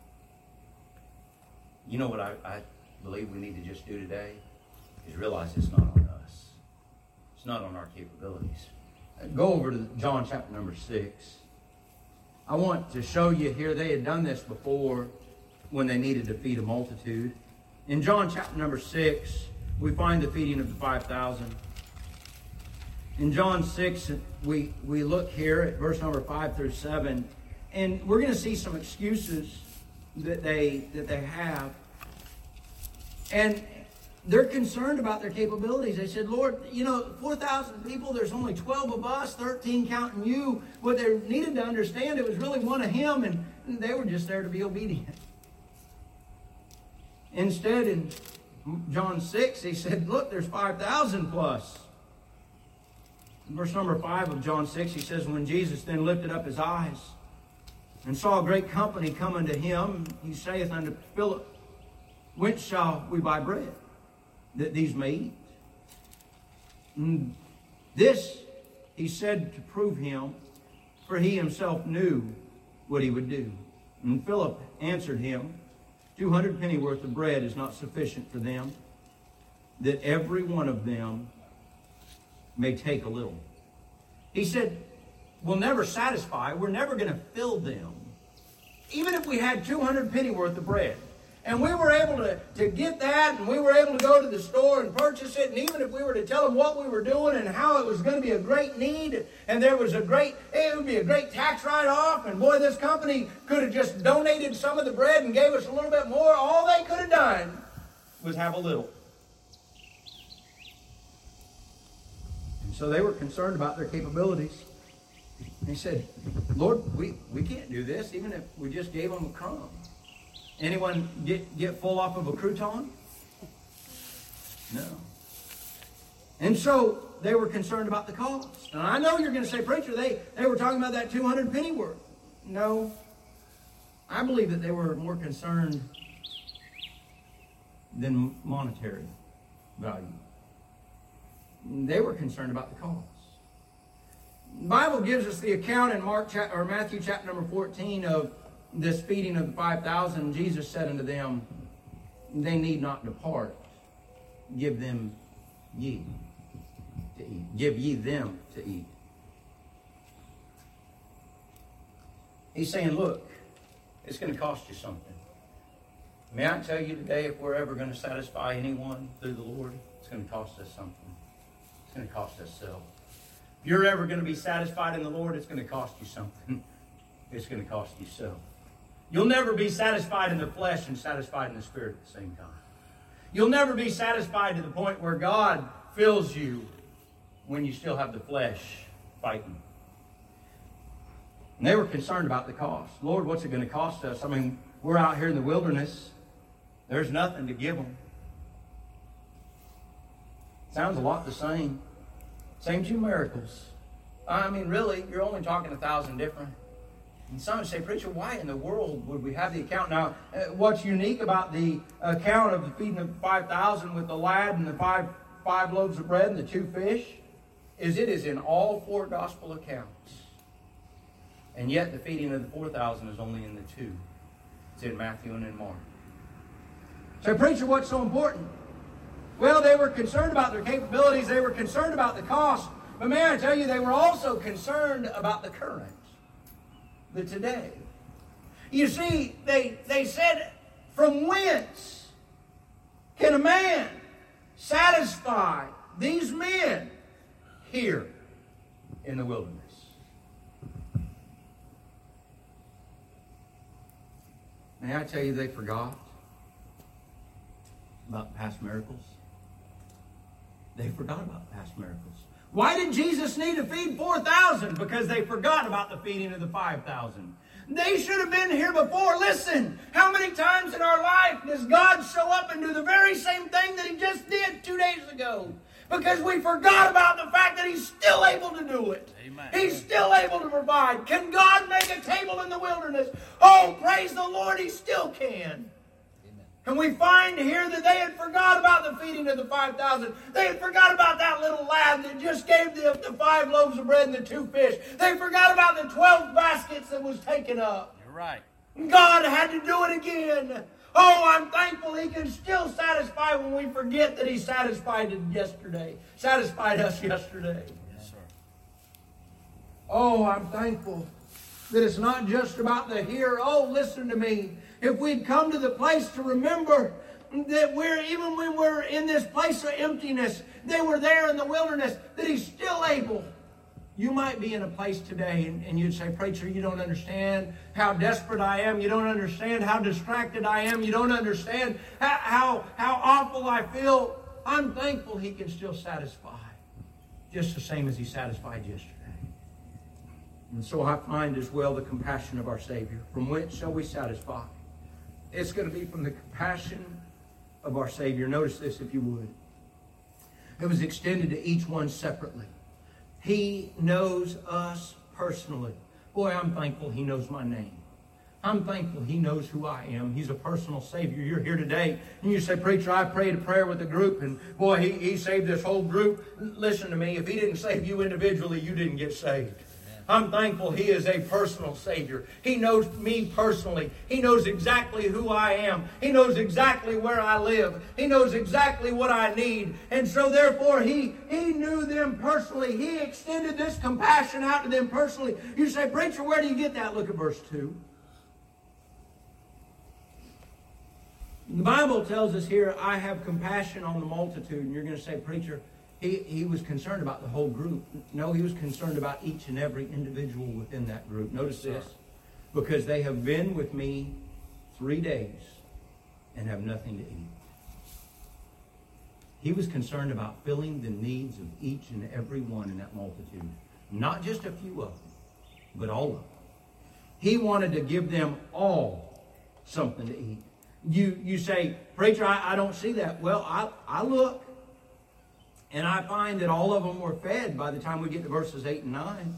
You know what I, I believe we need to just do today? Is realize it's not on us. It's not on our capabilities. Go over to John chapter number six. I want to show you here, they had done this before when they needed to feed a multitude. In John chapter number six, we find the feeding of the five thousand. In John six, we, we look here at verse number five through seven, and we're going to see some excuses that they that they have. And they're concerned about their capabilities. They said, Lord, you know, four thousand people, there's only twelve of us, thirteen counting you. What they needed to understand, it was really one of him, and they were just there to be obedient. Instead, in John six, he said, look, there's five thousand plus. In verse number five of John six, he says, when Jesus then lifted up his eyes and saw a great company come unto him, he saith unto Philip, whence shall we buy bread, that these may eat? And this he said to prove him, for he himself knew what he would do. And Philip answered him, two hundred pennyworth of bread is not sufficient for them, that every one of them may take a little. He said, we'll never satisfy. We're never going to fill them. Even if we had two hundred pennyworth of bread, and we were able to, to get that, and we were able to go to the store and purchase it, and even if we were to tell them what we were doing and how it was going to be a great need, and there was a great, it would be a great tax write-off, and boy, this company could have just donated some of the bread and gave us a little bit more, all they could have done was have a little. And so they were concerned about their capabilities. He said, Lord, we, we can't do this, even if we just gave them a crumb. Anyone get, get full off of a crouton? No. And so they were concerned about the cost. And I know you're going to say, preacher, they, they were talking about that two hundred penny worth. No. I believe that they were more concerned than monetary value. They were concerned about the cost. The Bible gives us the account in Mark cha- or Matthew chapter number fourteen of this feeding of the five thousand. Jesus said unto them, they need not depart. Give them ye to eat. Give ye them to eat. He's saying, look, it's going to cost you something. May I tell you today, if we're ever going to satisfy anyone through the Lord, it's going to cost us something. It's going to cost us self. If you're ever going to be satisfied in the Lord, it's going to cost you something. It's going to cost you self. You'll never be satisfied in the flesh and satisfied in the spirit at the same time. You'll never be satisfied to the point where God fills you when you still have the flesh fighting. And they were concerned about the cost. Lord, what's it going to cost us? I mean, we're out here in the wilderness. There's nothing to give them. Sounds a lot the same. Same two miracles. I mean, really, you're only talking a thousand different. And some would say, preacher, why in the world would we have the account? Now, uh, what's unique about the account of the feeding of five thousand with the lad and the five, five loaves of bread and the two fish is it is in all four gospel accounts. And yet the feeding of the four thousand is only in the two. It's in Matthew and in Mark. So, preacher, what's so important? Well, they were concerned about their capabilities. They were concerned about the cost. But may I tell you, they were also concerned about the current. The today. You see, they, they said, from whence can a man satisfy these men here in the wilderness? May I tell you, they forgot about past miracles. They forgot about past miracles. Why did Jesus need to feed four thousand? Because they forgot about the feeding of the five thousand. They should have been here before. Listen, how many times in our life does God show up and do the very same thing that He just did two days ago? Because we forgot about the fact that He's still able to do it. Amen. He's still able to provide. Can God make a table in the wilderness? Oh, praise the Lord, He still can. And we find here that they had forgot about the feeding of the five thousand. They had forgot about that little lad that just gave the, the five loaves of bread and the two fish. They forgot about the twelve baskets that was taken up. You're right. God had to do it again. Oh, I'm thankful He can still satisfy when we forget that He satisfied it yesterday. Satisfied us yesterday. Yes, sir. Oh, I'm thankful that it's not just about the here. Oh, listen to me. If we'd come to the place to remember that we're, even when we're in this place of emptiness, they were there in the wilderness, that He's still able. You might be in a place today and, and you'd say, preacher, you don't understand how desperate I am. You don't understand how distracted I am. You don't understand how, how, how awful I feel. I'm thankful He can still satisfy, just the same as He satisfied yesterday. And so I find as well the compassion of our Savior. From whence shall we satisfy? It's going to be from the compassion of our Savior. Notice this, if you would. It was extended to each one separately. He knows us personally. Boy, I'm thankful He knows my name. I'm thankful He knows who I am. He's a personal Savior. You're here today, and you say, preacher, I prayed a prayer with a group, and boy, He, he saved this whole group. Listen to me. If He didn't save you individually, you didn't get saved. I'm thankful He is a personal Savior. He knows me personally. He knows exactly who I am. He knows exactly where I live. He knows exactly what I need. And so therefore, He, he knew them personally. He extended this compassion out to them personally. You say, preacher, where do you get that? Look at verse two. The Bible tells us here, I have compassion on the multitude. And you're going to say, preacher, He, he was concerned about the whole group. No, He was concerned about each and every individual within that group. Notice this. Because they have been with me three days and have nothing to eat. He was concerned about filling the needs of each and every one in that multitude. Not just a few of them, but all of them. He wanted to give them all something to eat. You you say, preacher, I, I don't see that. Well, I, I look, and I find that all of them were fed by the time we get to verses eight and nine.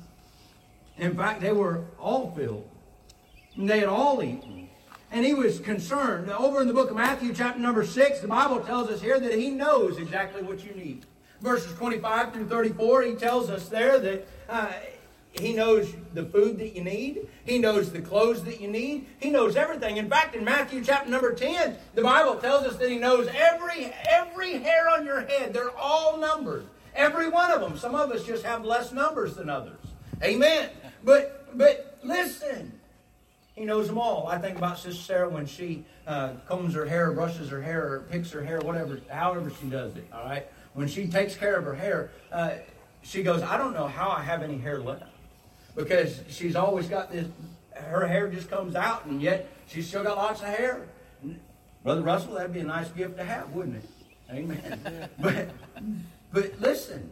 In fact, they were all filled. And they had all eaten. And he was concerned. Over in the book of Matthew, chapter number six, the Bible tells us here that he knows exactly what you need. Verses twenty-five through thirty-four, he tells us there that uh, he knows the food that you need. He knows the clothes that you need. He knows everything. In fact, in Matthew chapter number ten, the Bible tells us that he knows every, every hair on your head. They're all numbered. Every one of them. Some of us just have less numbers than others. Amen. But, but listen. He knows them all. I think about Sister Sarah when she uh, combs her hair, brushes her hair, or picks her hair, whatever, however she does it, all right? When she takes care of her hair, uh, she goes, I don't know how I have any hair left. Because she's always got this, her hair just comes out, and yet she's still got lots of hair. Brother Russell, that'd be a nice gift to have, wouldn't it? Amen. but, but listen,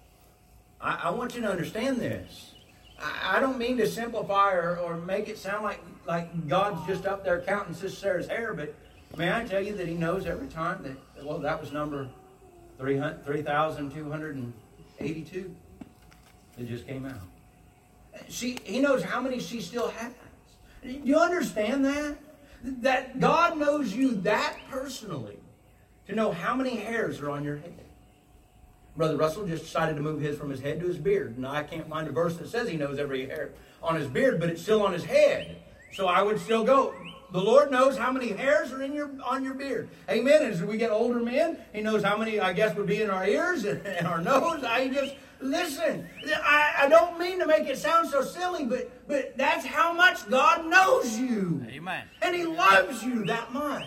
I, I want you to understand this. I, I don't mean to simplify or, or make it sound like, like God's just up there counting Sister Sarah's hair, but may I tell you that he knows every time that, well, that was number three thousand two hundred eighty-two. It just came out. She, he knows how many she still has. Do you understand that? That God knows you that personally to know how many hairs are on your head. Brother Russell just decided to move his from his head to his beard. Now, I can't find a verse that says he knows every hair on his beard, but it's still on his head. So I would still go, the Lord knows how many hairs are in your on your beard. Amen. As we get older men, he knows how many, I guess, would be in our ears and, and our nose. I just... Listen, I, I don't mean to make it sound so silly, but, but that's how much God knows you. Amen. And he loves you that much.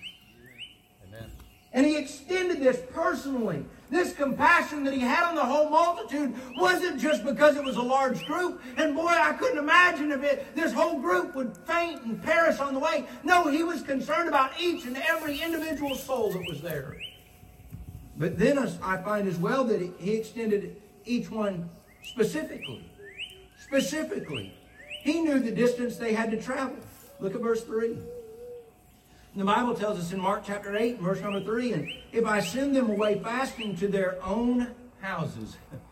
Amen. And he extended this personally. This compassion that he had on the whole multitude wasn't just because it was a large group. And boy, I couldn't imagine if it, this whole group would faint and perish on the way. No, he was concerned about each and every individual soul that was there. But then I find as well that he extended each one specifically. Specifically. He knew the distance they had to travel. Look at verse three. And the Bible tells us in Mark chapter eight, verse number three, and if I send them away fasting to their own houses.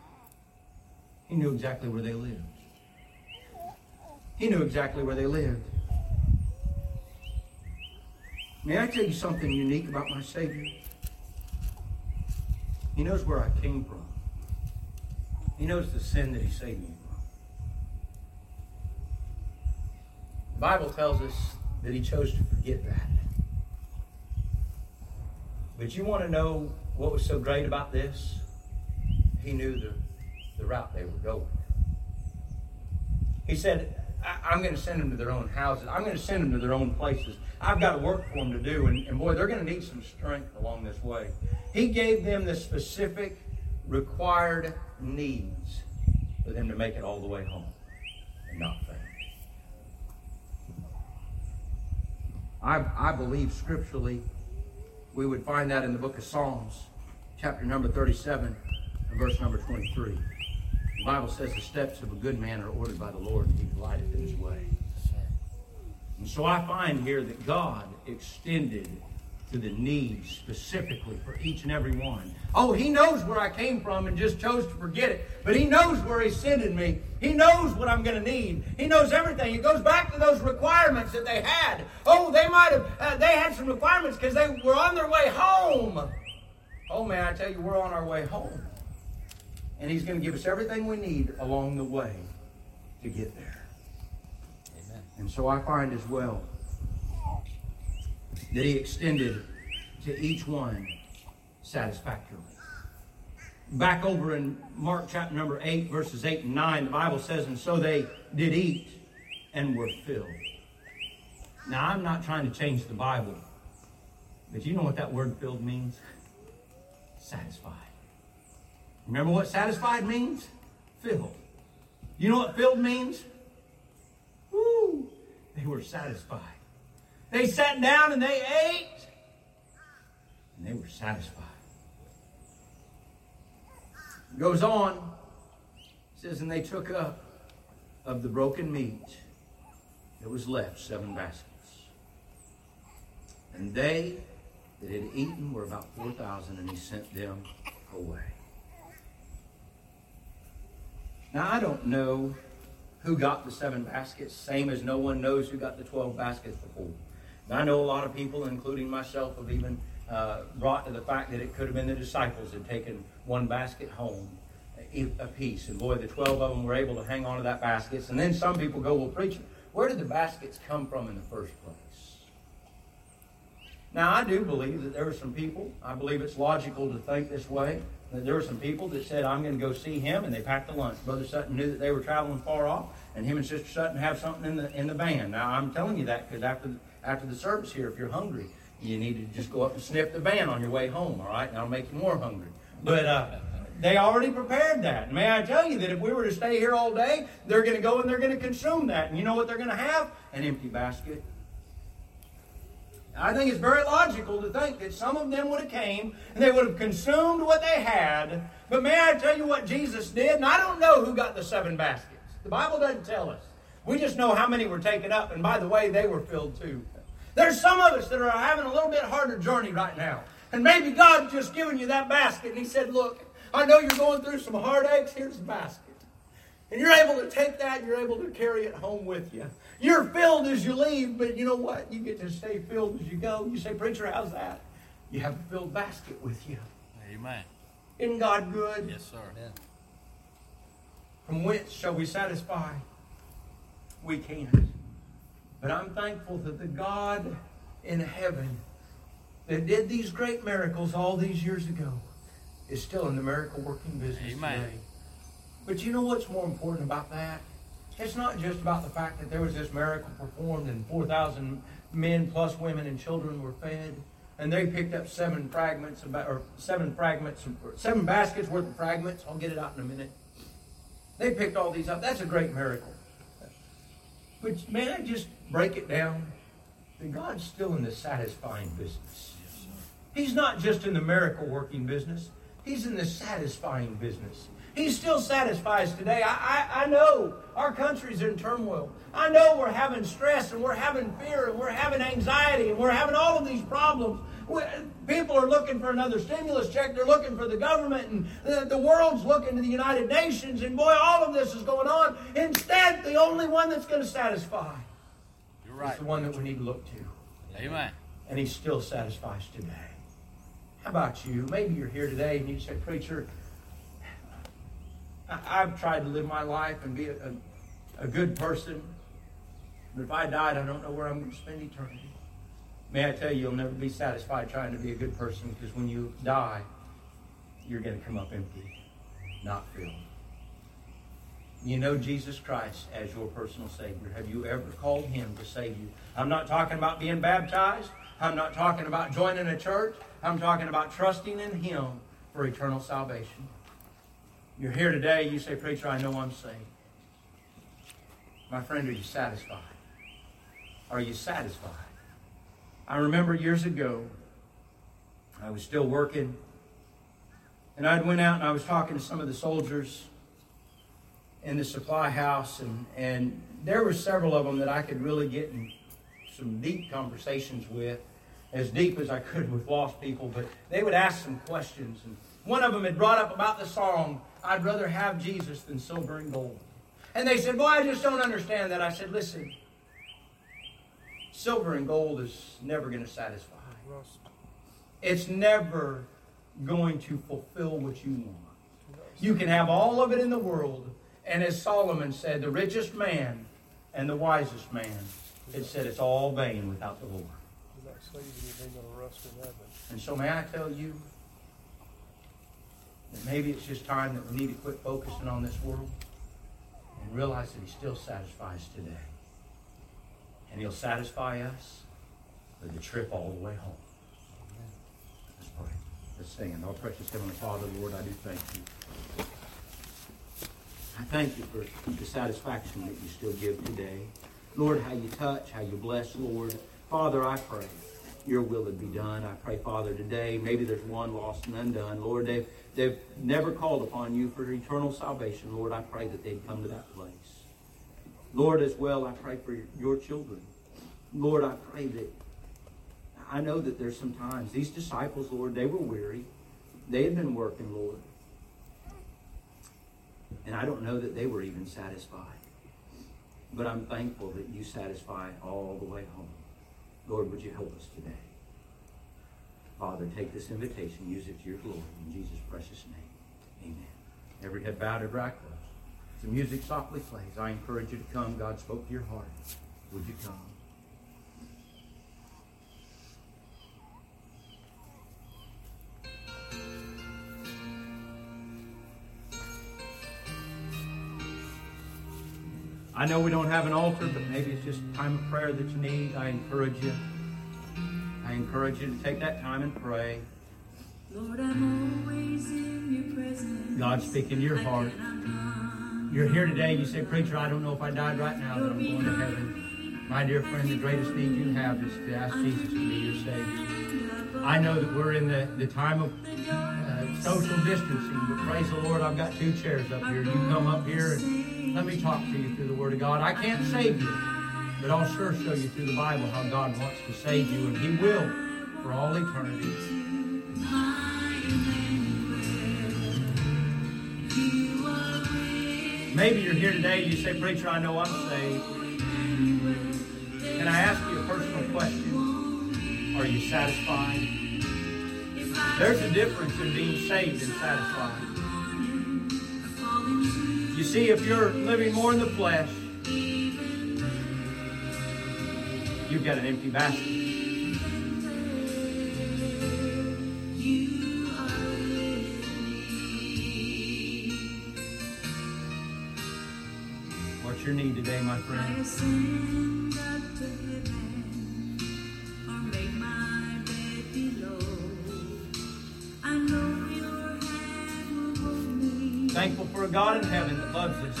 He knew exactly where they lived. He knew exactly where they lived. May I tell you something unique about my Savior? He knows where I came from. He knows the sin that he saved me from. The Bible tells us that he chose to forget that. But you want to know what was so great about this? He knew the, the route they were going. He said, I, I'm going to send them to their own houses. I'm going to send them to their own places. I've got work for them to do. And, and boy, they're going to need some strength along this way. He gave them the specific required needs for them to make it all the way home and not faint. I, I believe scripturally we would find that in the book of Psalms, chapter number thirty-seven, and verse number twenty-three. The Bible says the steps of a good man are ordered by the Lord, and he delighteth in his way. And so I find here that God extended to the needs specifically for each and every one. Oh, he knows where I came from and just chose to forget it. But he knows where he's sending me. He knows what I'm going to need. He knows everything. It goes back to those requirements that they had. Oh, they might have, uh, they had some requirements because they were on their way home. Oh, man, I tell you, we're on our way home. And he's going to give us everything we need along the way to get there. Amen. And so I find as well that he extended to each one satisfactorily. Back over in Mark chapter number eight, verses eight and nine, the Bible says, and so they did eat and were filled. Now, I'm not trying to change the Bible, but you know what that word filled means? Satisfied. Remember what satisfied means? Filled. You know what filled means? Woo! They were satisfied. They sat down and they ate, and they were satisfied. It goes on, it says, and they took up of the broken meat that was left, seven baskets. And they that had eaten were about four thousand, and he sent them away. Now, I don't know who got the seven baskets, same as no one knows who got the twelve baskets before. And I know a lot of people, including myself, have even uh, brought to the fact that it could have been the disciples had taken one basket home a piece. And boy, the twelve of them were able to hang on to that basket. And then some people go, well, preacher, where did the baskets come from in the first place? Now, I do believe that there were some people, I believe it's logical to think this way, that there were some people that said, I'm going to go see him, and they packed the lunch. Brother Sutton knew that they were traveling far off, and him and Sister Sutton have something in the in the van. Now, I'm telling you that because after, after the service here, if you're hungry, you need to just go up and sniff the van on your way home, all right? And I'll make you more hungry. But uh, they already prepared that. And may I tell you that if we were to stay here all day, they're going to go and they're going to consume that. And you know what they're going to have? An empty basket. I think it's very logical to think that some of them would have came and they would have consumed what they had. But may I tell you what Jesus did? And I don't know who got the seven baskets. The Bible doesn't tell us. We just know how many were taken up. And by the way, they were filled too. There's some of us that are having a little bit harder journey right now. And maybe God's just given you that basket. And he said, look, I know you're going through some heartaches. Here's the basket. And you're able to take that. You're able to carry it home with you. You're filled as you leave, but you know what? You get to stay filled as you go. You say, preacher, how's that? You have a filled basket with you. Amen. Isn't God good? Yes, sir. Amen. From whence shall we satisfy? We can't. But I'm thankful that the God in heaven that did these great miracles all these years ago is still in the miracle working business Amen. today. But you know what's more important about that? It's not just about the fact that there was this miracle performed and four thousand men plus women and children were fed, and they picked up seven fragments, about, or seven fragments, or seven baskets worth of fragments. I'll get it out in a minute. They picked all these up. That's a great miracle. But may I just break it down? That God's still in the satisfying business. He's not just in the miracle working business. He's in the satisfying business. He still satisfies today. I, I, I know our country's in turmoil. I know we're having stress and we're having fear and we're having anxiety and we're having all of these problems. We, people are looking for another stimulus check. They're looking for the government, and the, the world's looking to the United Nations. And boy, all of this is going on. Instead, the only one that's going to satisfy You're right. is the one that we need to look to. Amen. And he still satisfies today. How about you? Maybe you're here today and you say, preacher, I've tried to live my life and be a, a, a good person. But if I died, I don't know where I'm going to spend eternity. May I tell you, you'll never be satisfied trying to be a good person, because when you die, you're going to come up empty, not filled. You know Jesus Christ as your personal Savior. Have you ever called him to save you? I'm not talking about being baptized. I'm not talking about joining a church. I'm talking about trusting in him for eternal salvation. You're here today, you say, preacher, I know I'm saved. My friend, are you satisfied? Are you satisfied? I remember years ago, I was still working, and I went out and I was talking to some of the soldiers in the supply house, and, and there were several of them that I could really get in some deep conversations with, as deep as I could with lost people, but they would ask some questions. And one of them had brought up about the song, I'd rather have Jesus than silver and gold. And they said, boy, I just don't understand that. I said, listen, silver and gold is never going to satisfy. It's never going to fulfill what you want. You can have all of it in the world, and as Solomon said, the richest man and the wisest man, it said it's all vain without the Lord. And so may I tell you that maybe it's just time that we need to quit focusing on this world and realize that he still satisfies today. And he'll satisfy us with the trip all the way home. Amen. Let's pray. Let's stand. Our precious Heavenly Father, Lord, I do thank you. I thank you for the satisfaction that you still give today. Lord, how you touch, how you bless, Lord. Father, I pray your will would be done. I pray, Father, today, maybe there's one lost and undone. Lord, they've, they've never called upon you for eternal salvation. Lord, I pray that they'd come to that place. Lord, as well, I pray for your children. Lord, I pray that, I know that there's some times, these disciples, Lord, they were weary. They had been working, Lord. And I don't know that they were even satisfied. But I'm thankful that you satisfy all the way home. Lord, would you help us today? Father, take this invitation, use it to your glory. In Jesus' precious name, amen. Every head bowed, every eye closed. As the music softly plays, I encourage you to come. God spoke to your heart. Would you come? I know we don't have an altar, but maybe it's just a time of prayer that you need. I encourage you. I encourage you to take that time and pray. Lord, I'm always in your presence. God speaking to your heart. You're here today, you say, preacher, I don't know if I died right now, that I'm going to heaven. My dear friend, the greatest need you have is to ask Jesus to be your Savior. I know that we're in the, the time of uh, social distancing, but praise the Lord, I've got two chairs up here. You come up here and let me talk to you through the Word of God. I can't save you, but I'll sure show you through the Bible how God wants to save you, and He will for all eternity. Maybe you're here today and you say, preacher, I know I'm saved. Can I ask you a personal question? Are you satisfied? There's a difference in being saved and satisfied. You see, if you're living more in the flesh, you've got an empty basket. What's your need today, my friend? Thankful for a God in heaven that loves us.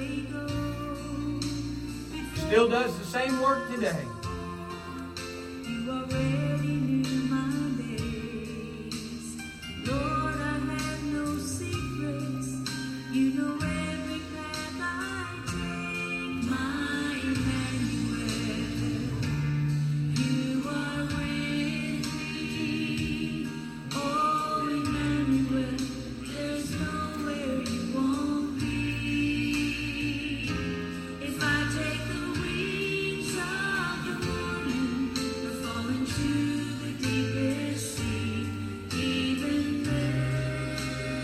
Still does the same work today. You already knew my days. Lord, I have no secrets. You know every path I take. My Emmanuel, you are with me. Oh, Emmanuel, there's nowhere you won't be. If I take the wings of the morning or fall into the deepest sea, even there,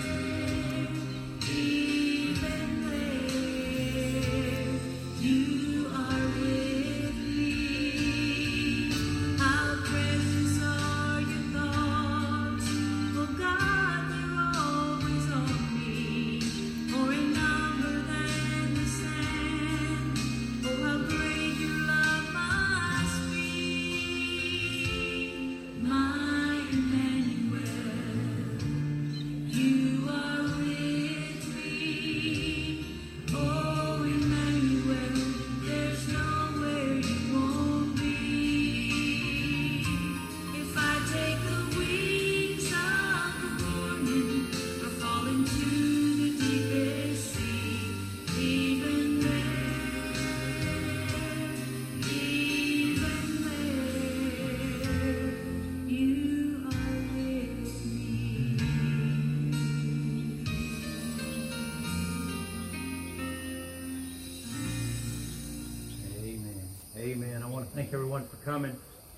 even there, you are with me. How precious are your thoughts, oh God, they're always on me, more in number than the sand. Oh, how great your love must be, my Emmanuel. You are with me. Oh, Emmanuel, there's nowhere you won't be. If I take the wings of the morning or fall into the deepest sea, even there, even there, you are with me. Amen. Amen. I want to thank everyone for coming.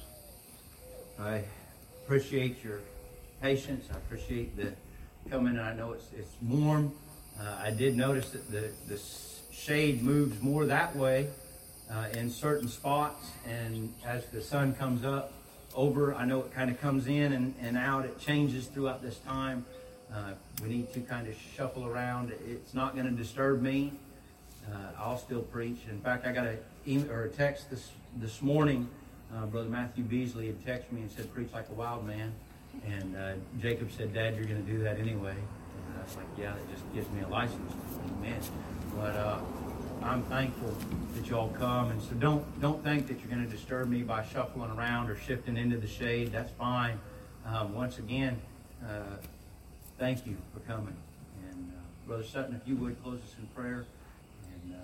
I appreciate your patience. I appreciate the coming. I know it's it's warm. Uh, I did notice that the, the shade moves more that way uh, in certain spots. And as the sun comes up over, I know it kind of comes in and, and out. It changes throughout this time. Uh, we need to kind of shuffle around. It's not going to disturb me. Uh, I'll still preach. In fact, I got a email or a text this this morning. Uh, Brother Matthew Beasley had texted me and said, "Preach like a wild man." And uh, Jacob said, "Dad, you're going to do that anyway." And I was like, "Yeah, that just gives me a license." Amen. But uh, I'm thankful that you all come, and so don't don't think that you're going to disturb me by shuffling around or shifting into the shade. That's fine. Um, once again, uh, thank you for coming. And uh, Brother Sutton, if you would close us in prayer. And uh,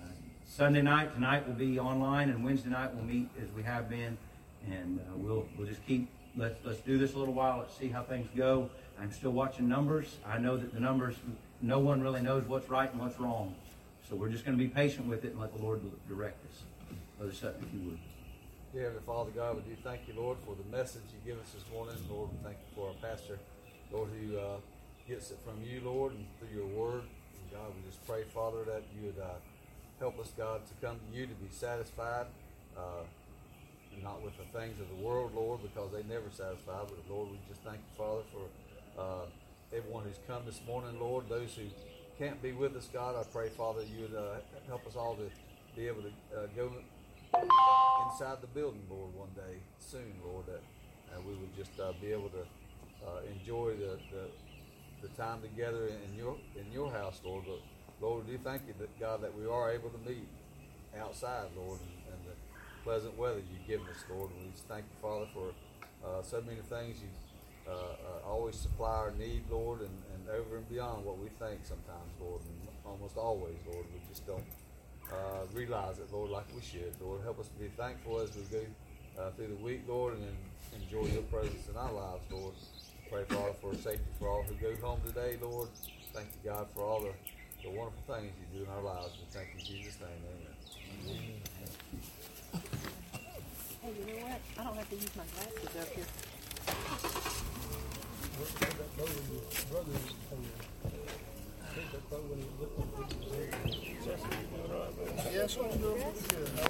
Sunday night, tonight will be online, and Wednesday night we'll meet as we have been, and uh, we'll we'll just keep let's let's do this a little while. Let's see how things go. I'm still watching numbers. I know that the numbers, no one really knows what's right and what's wrong, so we're just going to be patient with it and let the Lord direct us. Brother Sutton, if you would. Dear Heavenly Father, God, we do thank you, Lord, for the message you give us this morning. Lord, we thank you for our pastor, Lord, who uh, gets it from you, Lord, and through your word. And God, we just pray, Father, that you would uh, help us, God, to come to you to be satisfied, uh, and not with the things of the world, Lord, because they never satisfy. But, Lord, we just thank you, Father, for uh, everyone who's come this morning, Lord. Those who can't be with us, God, I pray, Father, you would uh, help us all to be able to uh, go inside the building, Lord, one day soon, Lord, that uh, we would just uh, be able to uh, enjoy the, the the time together in your in your house, Lord. But Lord, we do thank you that God that we are able to meet outside, Lord, and, and the pleasant weather you've given us, Lord. And we just thank you, Father, for uh, so many things you uh, uh, always supply our need, Lord, and, and over and beyond what we think sometimes, Lord, and almost always, Lord. We just don't Uh, realize it, Lord, like we should. Lord, help us to be thankful as we go uh, through the week, Lord, and enjoy your presence in our lives, Lord. Pray, Father, for safety for all who go home today, Lord. Thank you, God, for all the, the wonderful things you do in our lives. We thank you in Jesus' name. Amen. Hey, you know what? I don't have to use my glasses up here. Yes, I'm doing pretty good.